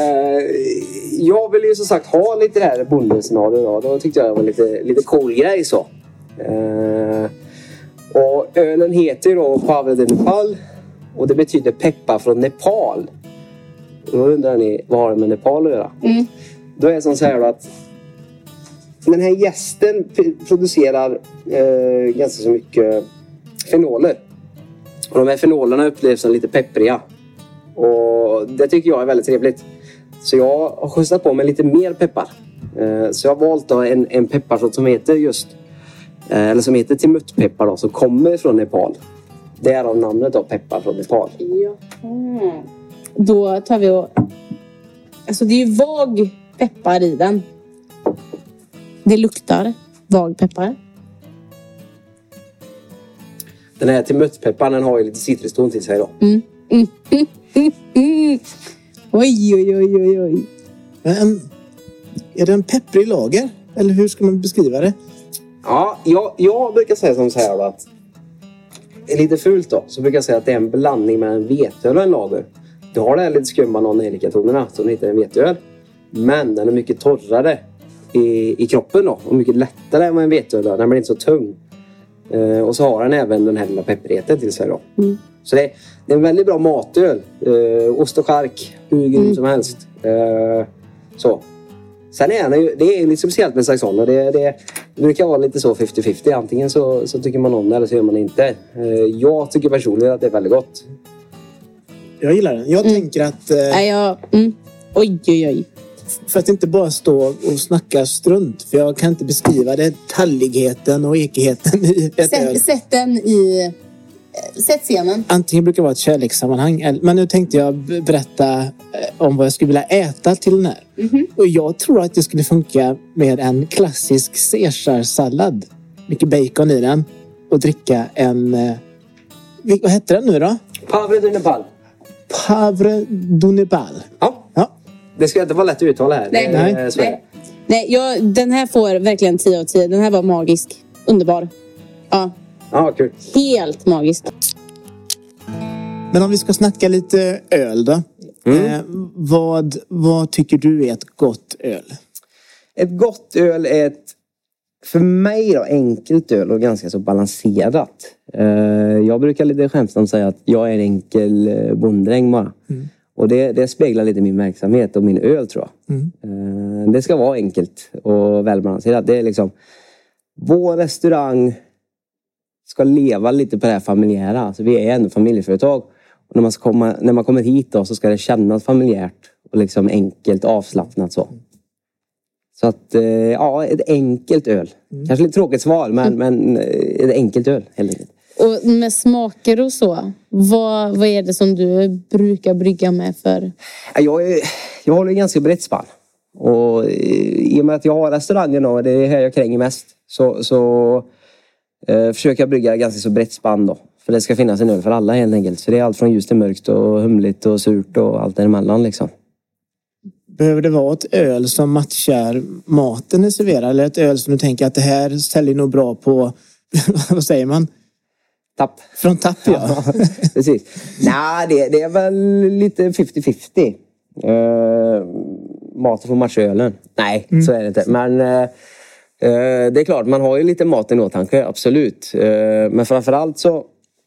jag ville ju som sagt ha lite det här bondescenario då. Då tyckte jag det var lite, lite cool grej så. Eh, och ölen heter ju då Poivre de Nepal. Och det betyder peppar från Nepal. Och då undrar ni, vad har det med Nepal att göra? Mm. Då är det som så här att den här gästen producerar eh, ganska så mycket fenoler. Och de här fenolerna upplevs som lite peppriga. Och det tycker jag är väldigt trevligt. Så jag har skjutsat på med lite mer peppar. Eh, så jag har valt då en, en pepparsort som heter just eh, eller som heter timuttpeppar då, som kommer från Nepal. Det är av namnet då, peppar från Nepal. Ja. Mm. Då tar vi och... Alltså det är ju vag peppar i den. Det luktar vag peppar. Den här timuttpepparn, den har ju lite citruston till sig då. Mm. Mm. Mm. Mm. Mm. Oj, oj, oj, oj, oj. Men, är det en pepprig lager? Eller hur ska man beskriva det? Ja, jag, jag brukar säga som så här då, att det är lite fult då. Så brukar jag säga att det är en blandning med en veteöl och en lager. Du har den här lite skumma non-elika-tonerna som heter en veteöl. Men den är mycket torrare i, i kroppen då. Och mycket lättare än vad en veteöl är. Den blir inte så tung. Eh, och så har den även den här lilla pepprigheten till sig då. Mm. Så det, det är en väldigt bra matöl. Eh, ost och chark, hur grym mm. som helst. Eh, så. Sen är den ju, det är lite speciellt med Saxon och det, det, det brukar vara lite så fifty fifty. Antingen så, så tycker man om det eller så gör man det inte. Eh, jag tycker personligen att det är väldigt gott. Jag gillar den. Jag mm. tänker att... Eh, Nej, jag, mm. Oj, oj, oj. För att inte bara stå och snacka strunt. För jag kan inte beskriva det. Talligheten och ekigheten i ett sätt, öl. Sätt den i... Sätt scenen. Antingen brukar det vara ett kärlekssammanhang. Men nu tänkte jag berätta om vad jag skulle vilja äta till den här. Mm-hmm. Och jag tror att det skulle funka med en klassisk caesarsallad. Mycket bacon i den. Och dricka en... Vad heter den nu då? Poivre du Nepal. Poivre du Nepal. Ja. Ja. Det ska inte vara lätt att uttala här. Nej, Nej. nej. nej. nej jag, den här får verkligen tio av tio. Den här var magisk. Underbar. Ja. Ja, kul. Helt magisk. Men om vi ska snacka lite öl då. Mm. Eh, vad, vad tycker du är ett gott öl? Ett gott öl är ett, för mig då, enkelt öl och ganska så balanserat. Eh, jag brukar lite skämtsamt säga att jag är en enkel bonddräng bara. Mm. Och det, det speglar lite min verksamhet och min öl tror jag. Mm. Eh, det ska vara enkelt och välbalanserat. Det är liksom, vår restaurang ska leva lite på det här familjära. Alltså vi är ändå familjeföretag. Och när man, ska komma, när man kommer hit då, så ska det kännas familjärt och liksom enkelt avslappnat så. Så att, eh, ja, ett enkelt öl. Mm. Kanske lite tråkigt svar, men, mm. men ett enkelt öl helt enkelt. Och med smaker och så, vad, vad är det som du brukar brygga med för? Jag, är, jag håller ganska brett spann. Och i och med att jag har restaurangen och det är här jag kränger mest, så, så eh, försöker jag brygga ganska så brett spann då. För det ska finnas en öl för alla helt enkelt. Så det är allt från ljust till mörkt och humligt och surt och allt däremellan liksom. Behöver det vara ett öl som matchar maten ni serverar? Eller ett öl som du tänker att det här säljer nog bra på, vad säger man? Tapp. Från tapp, ja. Ja, precis. Nej, det, det är väl lite fifty fifty. Uh, maten får matcha ölen. Nej, mm. så är det inte. Men uh, uh, det är klart, man har ju lite maten i åtanke, absolut. Uh, men framförallt så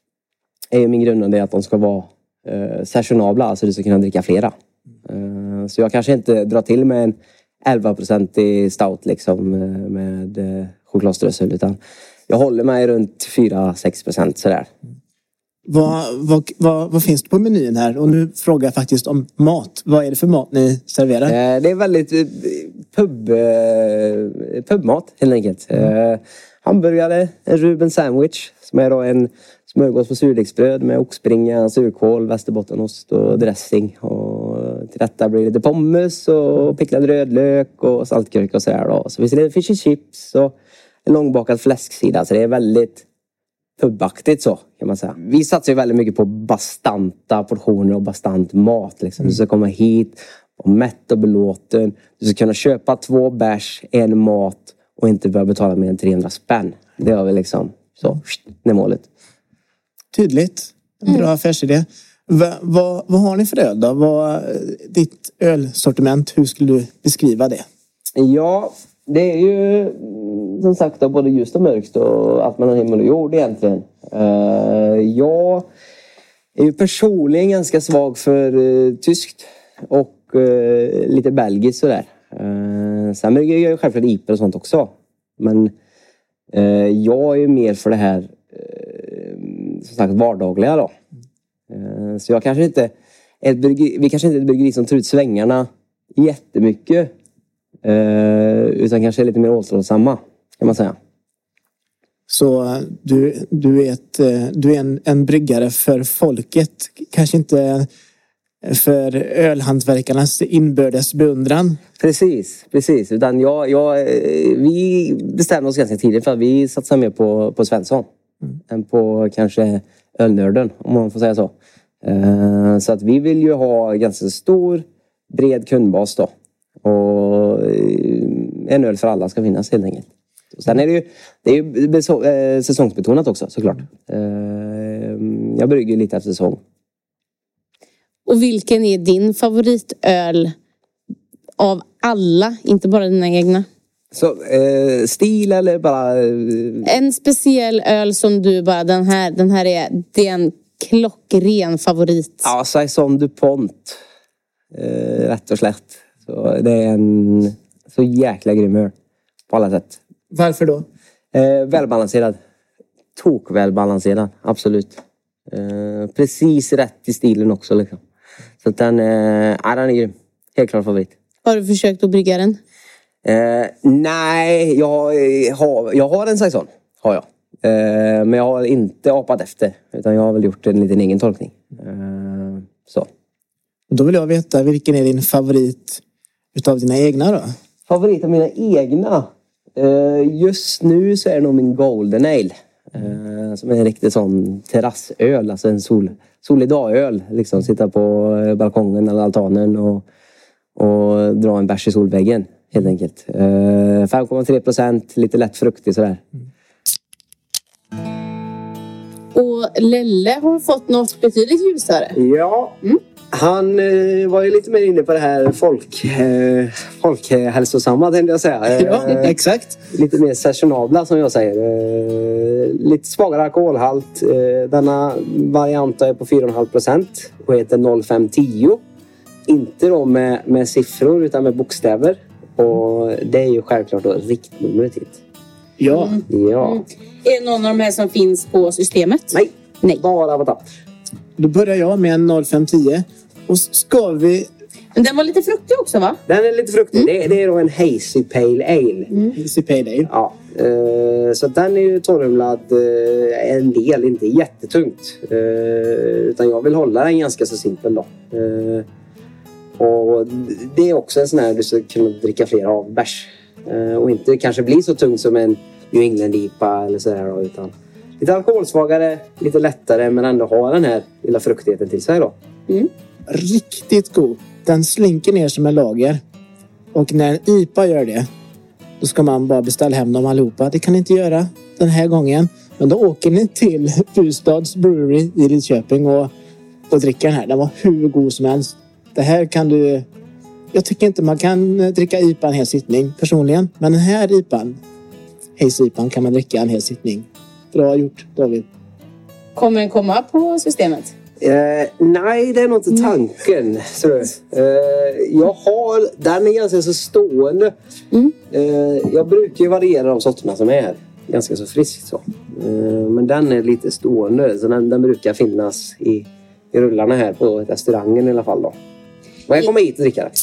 är min grundande att de ska vara uh, sessionabla. Alltså du ska kunna dricka flera. Uh, så jag kanske inte drar till med en elva procent i stout liksom uh, med uh, chokladströssel, utan jag håller mig runt fyra till sex procent sådär. Vad, vad, vad, vad finns det på menyn här? Och nu frågar jag faktiskt om mat. Vad är det för mat ni serverar? Uh, det är väldigt uh, pub, uh, pubmat helt enkelt. Mm. Uh, hamburgare, en Ruben sandwich som är då en smörgås på surdegsbröd med oxbringa, surkål, västerbottenost och dressing. Och till detta blir det lite pommes och picklad rödlök och saltgurka och sådär då. Så finns det fish and chips och en långbakad fläsksida. Så det är väldigt pubaktigt så kan man säga. Vi satsar ju väldigt mycket på bastanta portioner och bastant mat liksom. Du ska komma hit och mätt och belåten. Du ska kunna köpa två bärs, en mat och inte behöva betala mer än trehundra spänn. Det har vi liksom så, det är målet. Tydligt. En bra mm. affärsidé. Va, va, vad har ni för öl då? Vad, ditt ölsortiment, hur skulle du beskriva det? Ja, det är ju som sagt då, både ljust och mörkt och allt mellan himmel och jord egentligen. Uh, jag är ju personligen ganska svag för uh, tyskt och uh, lite belgiskt sådär. Uh, sen brukar jag ju självklart I P A och sånt också. Men uh, jag är ju mer för det här uh, som sagt vardagliga då. Uh, så jag kanske inte ett bryggeri, vi kanske inte är ett bryggeri som tar ut svängarna jättemycket. Uh, utan kanske lite mer återhållsamma kan man säga. Så du, du är, ett, du är en, en bryggare för folket, kanske inte för ölhantverkarnas inbördes beundran. Precis, precis. Utan jag, jag, vi bestämmer oss ganska tidigt för att vi satsar mer på, på Svensson mm. än på kanske ölnörden, om man får säga så. Uh, så att vi vill ju ha ganska stor, bred kundbas då. Och en öl för alla ska finnas helt enkelt. Sen är det ju, det är ju beso- äh, säsongsbetonat också såklart. Uh, jag brygger lite efter säsong. Och vilken är din favoritöl av alla? Inte bara dina egna. Så eh, stil eller bara... Eh... En speciell öl som du bara, den här, den här är, det är en klockren favorit. Ja, Saison DuPont. Eh, rätt och slätt. Så det är en så jäkla grym öl. På alla sätt. Varför då? Eh, välbalanserad. Tok välbalanserad, absolut. Eh, precis rätt i stilen också liksom. Så att den, eh, ja, den är grym. Helt klart favorit. Har du försökt att brygga den? Eh, nej, jag har, jag har en saison. Har jag. Eh, men jag har inte apat efter. Utan jag har väl gjort en liten egen tolkning. Eh, så. Då vill jag veta, vilken är din favorit utav dina egna då? Favorit av mina egna? Eh, just nu så är det nog min Golden Ale. Eh, som är en riktig sån terrassöl. Alltså en sol, solig dagöl. Liksom sitta på balkongen eller altanen och, och dra en bärs i solväggen. Helt enkelt. Eh, fem komma tre procent, lite lätt fruktig sådär. Och Lelle har fått något betydligt ljusare. Ja. Mm. Han eh, var ju lite mer inne på det här folk, eh, folkhälsosamma, tänkte jag säga. Eh, ja, exakt. Lite mer sessionabla som jag säger. Eh, lite svagare alkoholhalt. Eh, denna variant är på fyra komma fem procent och heter noll fem tio. Inte då med, med siffror utan med bokstäver. Och det är ju självklart då riktnumret hit. Ja. Mm. Ja. Mm. Är det någon av de här som finns på systemet? Nej. Nej. Bara på tapp. Då börjar jag med en noll fem tio. Och ska vi... Men den var lite fruktig också, va? Den är lite fruktig. Mm. Det, det är då en Hazy Pale Ale. Mm. Hazy Pale Ale. Ja. Eh, så den är ju torrumlad eh, en del, inte jättetungt. Eh, utan jag vill hålla den ganska så simpel då. Eh, och det är också en sån här du ska kunna dricka flera av bärs. Eh, och inte kanske bli så tung som en New England I P A eller sådär då, utan lite alkoholsvagare, lite lättare men ändå ha den här lilla fruktigheten till sig då. Mm. Riktigt god. Den slinker ner som en lager. Och när en I P A gör det, då ska man bara beställa hem dem allihopa. Det kan ni inte göra den här gången. Men då åker ni till Fustads Brewery i Lidköping och, och dricker den här. Den var hur god som helst. Det här kan du... Jag tycker inte man kan dricka I P A en hel sittning personligen. Men den här I P A, Hazy I P A, kan man dricka en hel sittning. Bra gjort, David. Kommer den komma på systemet? Eh, nej, det är nog inte tanken. Mm. Eh, jag har... Den är ganska så stående. Mm. Eh, jag brukar ju variera de sorterna som är här. Ganska så friskt så. Eh, men den är lite stående. Så den, den brukar finnas i, i rullarna här på restaurangen i alla fall då. Men jag kommer hit och dricka det.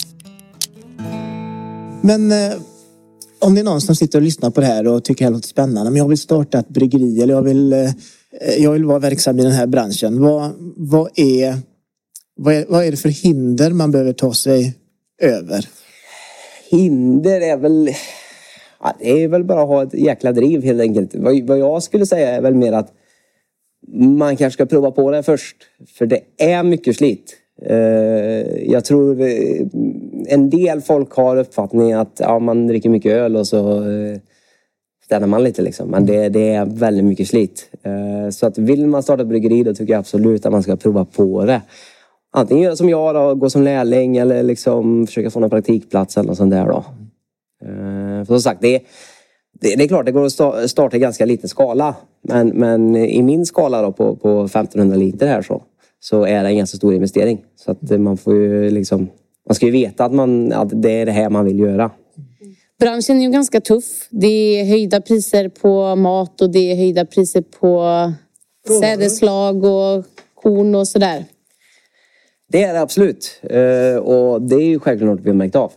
Men eh, om det är någon som sitter och lyssnar på det här och tycker det här låter spännande. Men jag vill starta ett bryggeri eller jag vill, eh, jag vill vara verksam i den här branschen. Vad, vad, är, vad, är, vad är det för hinder man behöver ta sig över? Hinder är väl... Ja, det är väl bara att ha ett jäkla driv helt enkelt. Vad, vad jag skulle säga är väl mer att man kanske ska prova på det först. För det är mycket slit. Jag tror en del folk har uppfattningen att ja, man dricker mycket öl och så stannar man lite liksom. Men det, det är väldigt mycket slit. Så att vill man starta ett bryggeri då tycker jag absolut att man ska prova på det. Antingen göra som jag då, gå som lärling eller liksom försöka få en praktikplats eller något sånt där då. För som sagt, det, det, det är klart det går att starta i ganska liten skala. Men, men i min skala då på, på femtonhundra liter här så så är det en ganska stor investering. Så att man får ju liksom... Man ska ju veta att, man, att det är det här man vill göra. Branschen är ju ganska tuff. Det är höjda priser på mat och det är höjda priser på sädeslag och korn och sådär. Det är det absolut. Och det är ju självklart något vi har märkt av.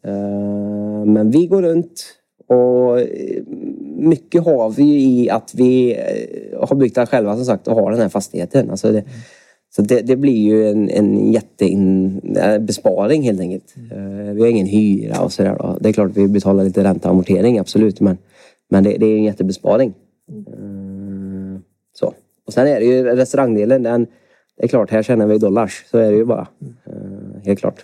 Men vi går runt och mycket har vi i att vi har byggt det själva som sagt och har den här fastigheten. Alltså det, Så det, det blir ju en, en jättebesparing helt enkelt. Mm. Vi har ingen hyra och sådär då. Det är klart att vi betalar lite ränta och amortering, absolut. Men, men det, det är en jättebesparing. Mm. Så. Och sen är det ju restaurangdelen. Den, det är klart, här tjänar vi dollars. Så är det ju bara. Mm. Helt klart.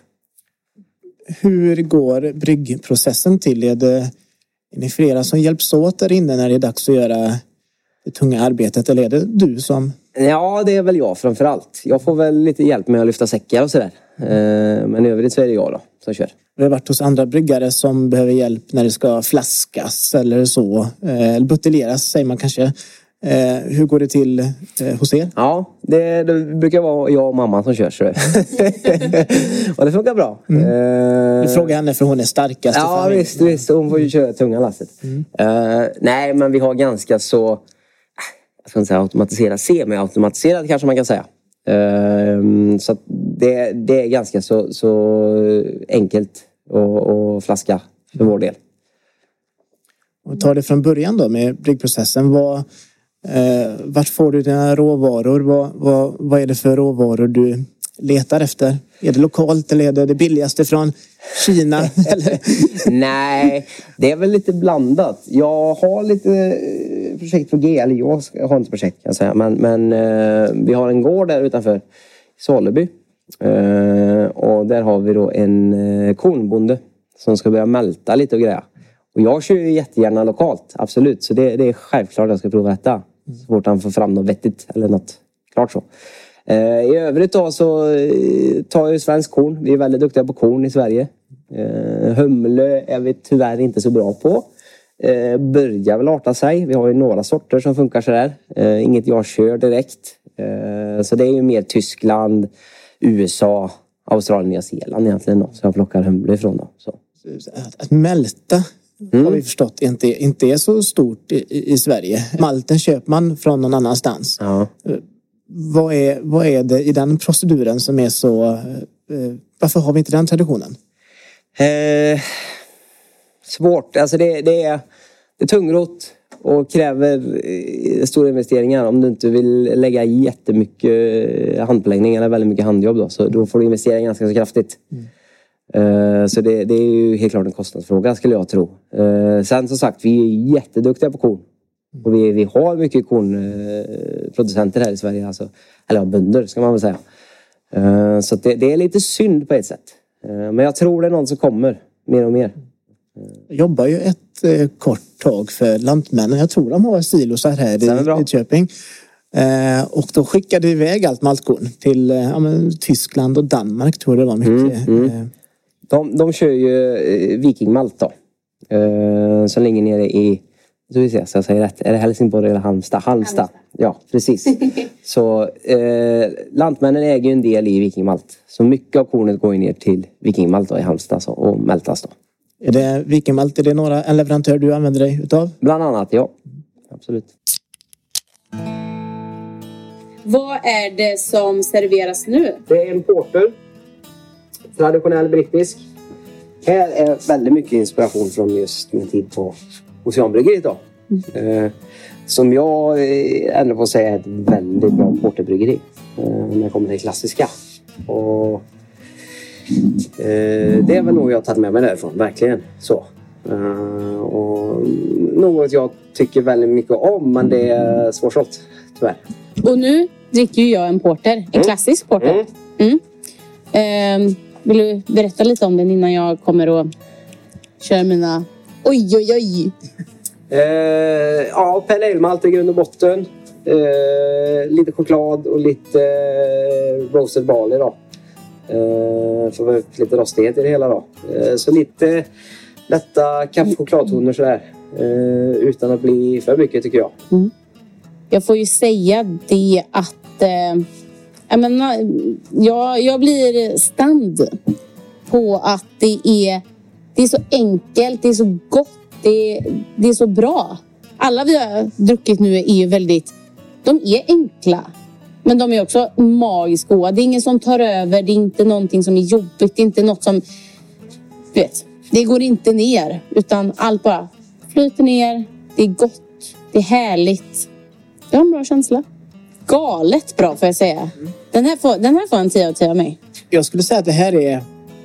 Hur går bryggprocessen till? Är det, är ni flera som hjälps åt där inne när det är dags att göra det tunga arbetet? Eller är det du som... Ja, det är väl jag framförallt. Jag får väl lite hjälp med att lyfta säckar och sådär. Men i övrigt så är det jag då som kör. Vi har varit hos andra bryggare som behöver hjälp när det ska flaskas eller så. Eller buteljeras säger man kanske. Eh, hur går det till eh, hos er? Ja, det, det brukar vara jag och mamma som kör. Så. Och det funkar bra. Mm. Eh, du frågar henne för hon är starkast. Ja, visst, visst. Hon får ju köra tunga lasset. Mm. Eh, nej, men vi har ganska så... Jag ska inte säga automatiserat. Semi-automatiserat kanske man kan säga. Uh, så det, det är ganska så, så enkelt att flaska för vår del. Och tar det från början då med bryggprocessen. Vad, eh, vart får du dina råvaror? Vad, vad, vad är det för råvaror du letar efter? Är det lokalt eller är det det billigaste från Kina? Eller? Nej, det är väl lite blandat. Jag har lite projekt på G, eller jag har inte projekt kan jag säga. Men, men eh, vi har en gård där utanför Saleby. Eh, och där har vi då en eh, kornbonde som ska börja mälta lite och grejer. Och jag kör ju jättegärna lokalt, absolut. Så det, det är självklart att jag ska prova detta. Så fort han får fram något vettigt eller något. Klart så. Eh, I övrigt då så eh, tar jag ju svensk korn. Vi är väldigt duktiga på korn i Sverige. Eh, humle är vi tyvärr inte så bra på. Eh, börjar väl arta sig. Vi har ju några sorter som funkar så där. Eh, inget jag kör direkt. Eh, så det är ju mer Tyskland, U S A, Australien, Nya Zeeland egentligen då. Så jag plockar humle ifrån då. Så. Att, att mälta mm. har vi förstått inte, inte är så stort i, i Sverige. Malten köper man från någon annanstans. Ja. Vad är, vad är det i den proceduren som är så... Eh, varför har vi inte den traditionen? Eh, svårt. Alltså det, det, är, det är tungrot och kräver eh, stora investeringar. Om du inte vill lägga jättemycket handpåläggning eller väldigt mycket handjobb då, så då får du investera ganska så kraftigt. Mm. Eh, så det, det är ju helt klart en kostnadsfråga skulle jag tro. Eh, sen som sagt, vi är jätteduktiga på korn. Och vi, vi har mycket kornproducenter här i Sverige. Alltså, eller ja, bönder ska man väl säga. Uh, så det, det är lite synd på ett sätt. Uh, men jag tror det är någon som kommer mer och mer. Jag jobbar ju ett eh, kort tag för Lantmännen. Jag tror de har silosar här i Lidköping. Uh, och då skickade vi iväg allt maltkorn till uh, ja, men, Tyskland och Danmark tror det var mycket. Mm, mm. De, de kör ju uh, vikingmalt då. Uh, som ligger nere i... Så vi ser, så jag säger rätt. Är det Helsingborg eller Halmstad? Halmstad. Halmstad. Ja, precis. Så eh, Lantmännen äger ju en del i vikingmalt. Så mycket av kornet går ju ner till vikingmalt då, i Halmstad så, och mältas då. Är det vikingmalt? Är det några en leverantör du använder dig utav? Bland annat, ja. Absolut. Vad är det som serveras nu? Det är en porter. Traditionell brittisk. Här är väldigt mycket inspiration från just min tid på Oceanbryggeriet då. Mm. Eh, som jag eh, ändå får säga är ett väldigt bra porterbryggeri. Eh, när det kommer till klassiska. Och eh, det är väl nog jag har tagit med mig därifrån, verkligen. Så. Eh, och något jag tycker väldigt mycket om, men det är svårsålt, tyvärr. Och nu dricker ju jag en porter, en mm. klassisk porter. Mm. Mm. Eh, vill du berätta lite om den innan jag kommer och kör mina... Oj, oj, oj. Eh, ja, pale ale-malt i grund och botten. Eh, lite choklad och lite eh, roasted barley då. Eh, för att få lite rostighet i det hela då. Eh, så lite lätta kaffe-chokladtoner sådär. Eh, utan att bli för mycket tycker jag. Mm. Jag får ju säga det att... Eh, jag, menar, jag, jag blir stand på att det är... Det är så enkelt, det är så gott, det är, det är så bra. Alla vi har druckit nu är ju väldigt... De är enkla. Men de är också magiskt goda. Det är ingen som tar över, det är inte någonting som är jobbigt. Det är inte något som... Du vet, det går inte ner. Utan allt bara flyter ner. Det är gott, det är härligt. Det har en bra känsla. Galet bra får jag säga. Den här får, den här får en tio av tio av mig. Jag skulle säga att det här är...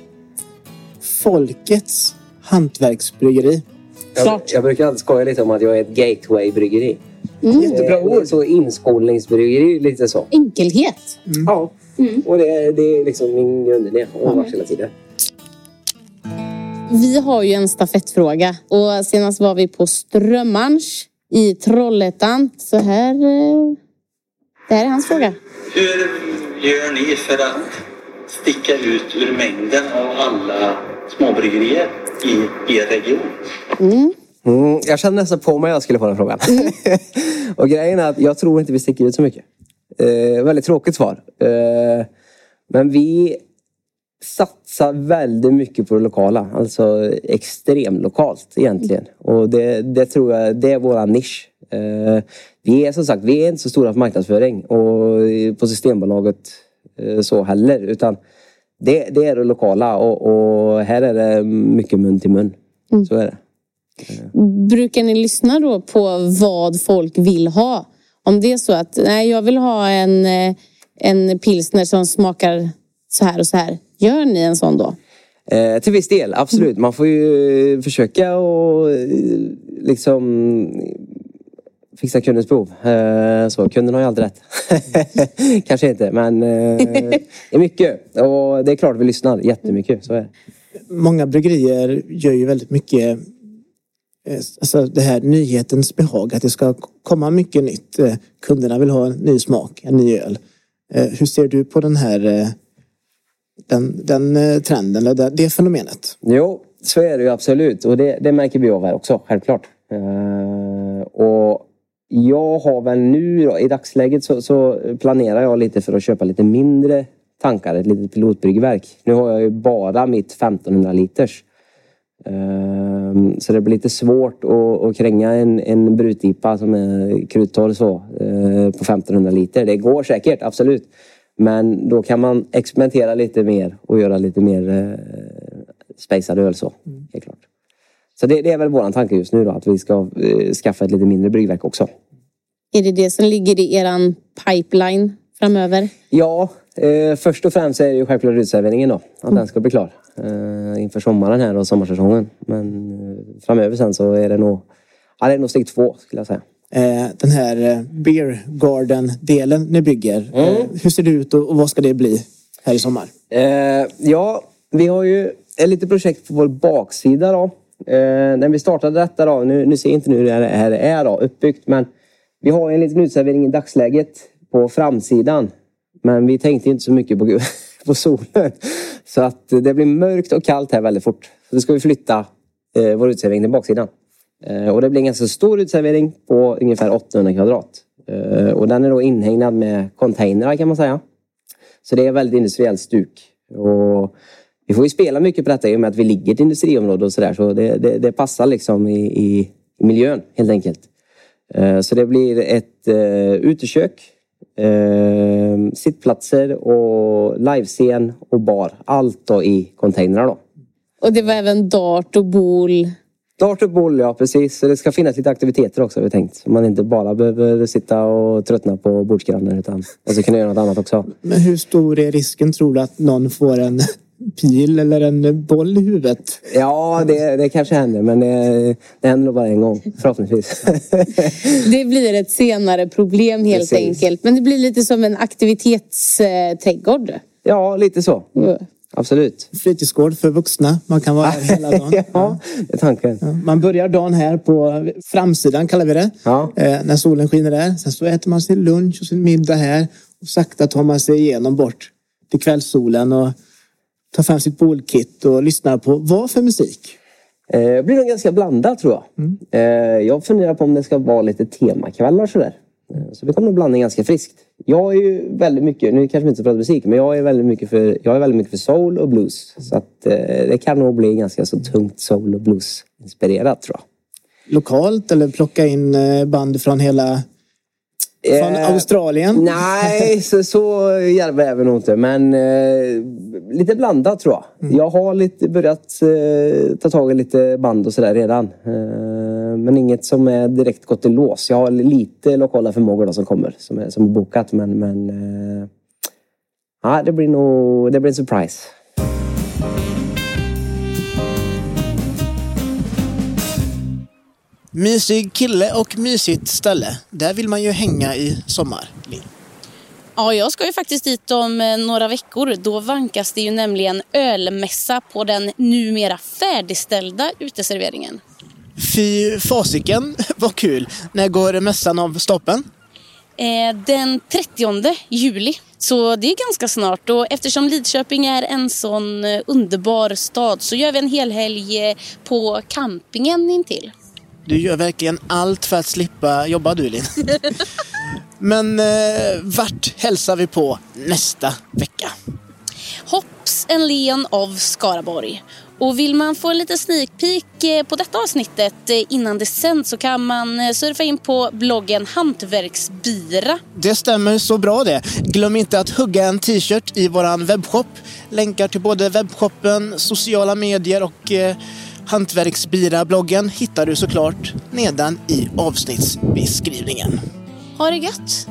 folkets hantverksbryggeri. Jag, jag brukar alltid skoja lite om att jag är ett gateway-bryggeri. Mm. Jättebra ord. Så inskolningsbryggeri, lite så. Enkelhet. Mm. Ja, mm. Och det, det är liksom min grundidé. Och mm. hela tiden. Vi har ju en stafettfråga. Och senast var vi på Strömmarns i Trollhättan. Så här... Det här är hans fråga. Hur gör ni för att sticka ut ur mängden av alla småbryggerier i, i er region? Mm. Mm, jag kände nästan på mig att jag skulle få den frågan. Mm. Och grejen är att jag tror inte vi sticker ut så mycket. Eh, väldigt tråkigt svar. Eh, men vi satsar väldigt mycket på det lokala. Alltså extremt lokalt egentligen. Och det, det tror jag, det är våran nisch. Eh, vi är som sagt, vi är inte så stora för marknadsföring. Och på Systembolaget eh, så heller. Utan det, det är det lokala. Och, och här är det mycket mun till mun. Mm. Så är det. Brukar ni lyssna då på vad folk vill ha? Om det är så att nej, jag vill ha en, en pilsner som smakar så här och så här. Gör ni en sån då? Eh, till viss del, absolut. Man får ju försöka och liksom fixa kundens behov. Eh, så kunden har ju alltid rätt. Kanske inte, men eh, det är mycket. Och det är klart vi lyssnar jättemycket. Så är det. Många bryggerier gör ju väldigt mycket, alltså det här nyhetens behag, att det ska komma mycket nytt. Kunderna vill ha en ny smak, en ny öl. Hur ser du på den här den, den trenden, eller det, det fenomenet? Jo, så är det ju absolut. Och det, det märker vi av här också, självklart. Uh, och jag har väl nu då, i dagsläget så, så planerar jag lite för att köpa lite mindre tankar, ett litet pilotbryggverk. Nu har jag ju bara mitt femtonhundra liters. Uh, så det blir lite svårt att, att kränga en, en brutipa som är kruttorr så uh, på femtonhundra liter. Det går säkert, absolut. Men då kan man experimentera lite mer och göra lite mer uh, spacad öl så, mm. helt klart. Så det, det är väl våran tanke just nu då, att vi ska uh, skaffa ett lite mindre bryggverk också. Är det det som ligger i eran pipeline framöver? Ja, uh, först och främst är det ju självklart utserveringen då, att mm. den ska bli klar. Uh, inför sommaren här och sommarsäsongen. Men uh, framöver sen så är det nog, ja, det är nog steg två skulle jag säga. Eh, den här eh, Beer Garden-delen ni bygger, mm. eh, hur ser det ut och, och vad ska det bli här i sommar? Eh, ja, vi har ju ett litet projekt på vår baksida då. Eh, när vi startade detta då, nu, nu ser jag inte nu hur det här är då, uppbyggt, men vi har en liten utservering i dagsläget på framsidan. Men vi tänkte inte så mycket på, på solen. Så att det blir mörkt och kallt här väldigt fort. Så då ska vi flytta eh, vår utservering till baksidan. Eh, och det blir en ganska stor utservering på ungefär åttahundra kvadrat. Eh, och den är då inhägnad med containrar kan man säga. Så det är väldigt industriellt stuk. Och vi får ju spela mycket på detta i och med att vi ligger i ett industriområde och sådär. Så det, det, det passar liksom i, i, i miljön helt enkelt. Eh, så det blir ett eh, utekök. Uh, sittplatser och livescen och bar. Allt då i containrar då. Och det var även dart och boll. Dart och boll, ja precis. Så det ska finnas lite aktiviteter också har vi tänkt. Så man inte bara behöver sitta och tröttna på bordsgrannen utan alltså kunna göra något annat också. Men hur stor är risken tror du att någon får en pil eller en boll i huvudet? Ja, det, det kanske händer, men det, det händer nog bara en gång, förhoppningsvis. Det blir ett senare problem helt Precis. enkelt. Men det blir lite som en aktivitetsträdgård. Ja, lite så. Mm. Absolut. Fritidsgård för vuxna. Man kan vara här hela dagen. Ja, det är tanken. Ja, man börjar dagen här på framsidan kallar vi det. Ja. Eh, när solen skiner där. Sen så äter man sin lunch och sin middag här. Och sakta tar man sig igenom bort till kvällssolen och tar fram sitt bolkit och lyssnar på vad för musik? Eh, det blir nog ganska blandat tror jag. Mm. Eh, jag funderar på om det ska vara lite temakvällar sådär. Eh, så det kommer nog blanda ganska friskt. Jag är ju väldigt mycket, nu kanske vi inte så pratar musik, men jag är väldigt mycket för, jag är väldigt mycket för soul och blues. Så att eh, det kan nog bli ganska så tungt soul och blues inspirerat tror jag. Lokalt eller plocka in band från hela... Från eh, Australien? Nej, så, så jävla är vi nog inte. Men eh, lite blandat tror jag. Mm. Jag har lite börjat eh, ta tag i lite band och sådär redan. Eh, men inget som är direkt gått i lås. Jag har lite lokala förmågor då som kommer. Som är, som är bokat. Men, men eh, ja, det blir nog det blir en surprise. Mysig kille och mysigt ställe. Där vill man ju hänga i sommar. Ja, jag ska ju faktiskt dit om några veckor. Då vankas det ju nämligen ölmässa på den numera färdigställda uteserveringen. Fy fasiken, vad kul. När går mässan av stapeln? Eh, den trettionde juli. Så det är ganska snart, och eftersom Lidköping är en sån underbar stad så gör vi en hel helg på campingen intill. Du gör verkligen allt för att slippa jobba, du, Lin. Men eh, vart hälsar vi på nästa vecka? Hopps en len av Skaraborg. Och vill man få en liten sneak peek på detta avsnittet innan det sänds så kan man surfa in på bloggen Hantverksbira. Det stämmer så bra det. Glöm inte att hugga en t-shirt i våran webbshop. Länkar till både webbshoppen, sociala medier och eh, Hantverksbira-bloggen hittar du såklart nedan i avsnittsbeskrivningen. Ha det gött!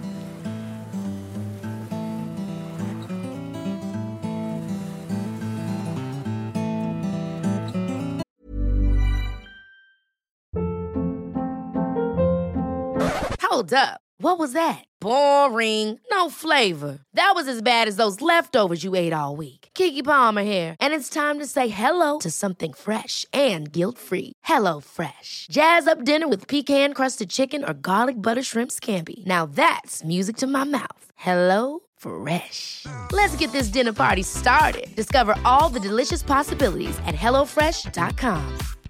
Hold up. What was that? Boring. No flavor. That was as bad as those leftovers you ate all week. Keke Palmer here, and it's time to say hello to something fresh and guilt-free. Hello Fresh. Jazz up dinner with pecan-crusted chicken or garlic butter shrimp scampi. Now that's music to my mouth. Hello Fresh. Let's get this dinner party started. Discover all the delicious possibilities at hello fresh dot com.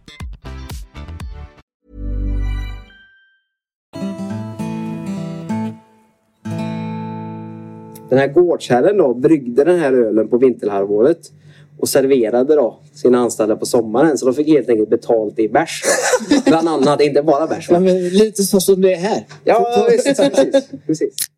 Den här gårdsherren då bryggde den här ölen på vinterhalvåret och serverade då sina anställda på sommaren, så de fick helt enkelt betalt i bärs då. Bland annat, inte bara bärs. Men lite så som det är här. Ja, visst, precis. precis.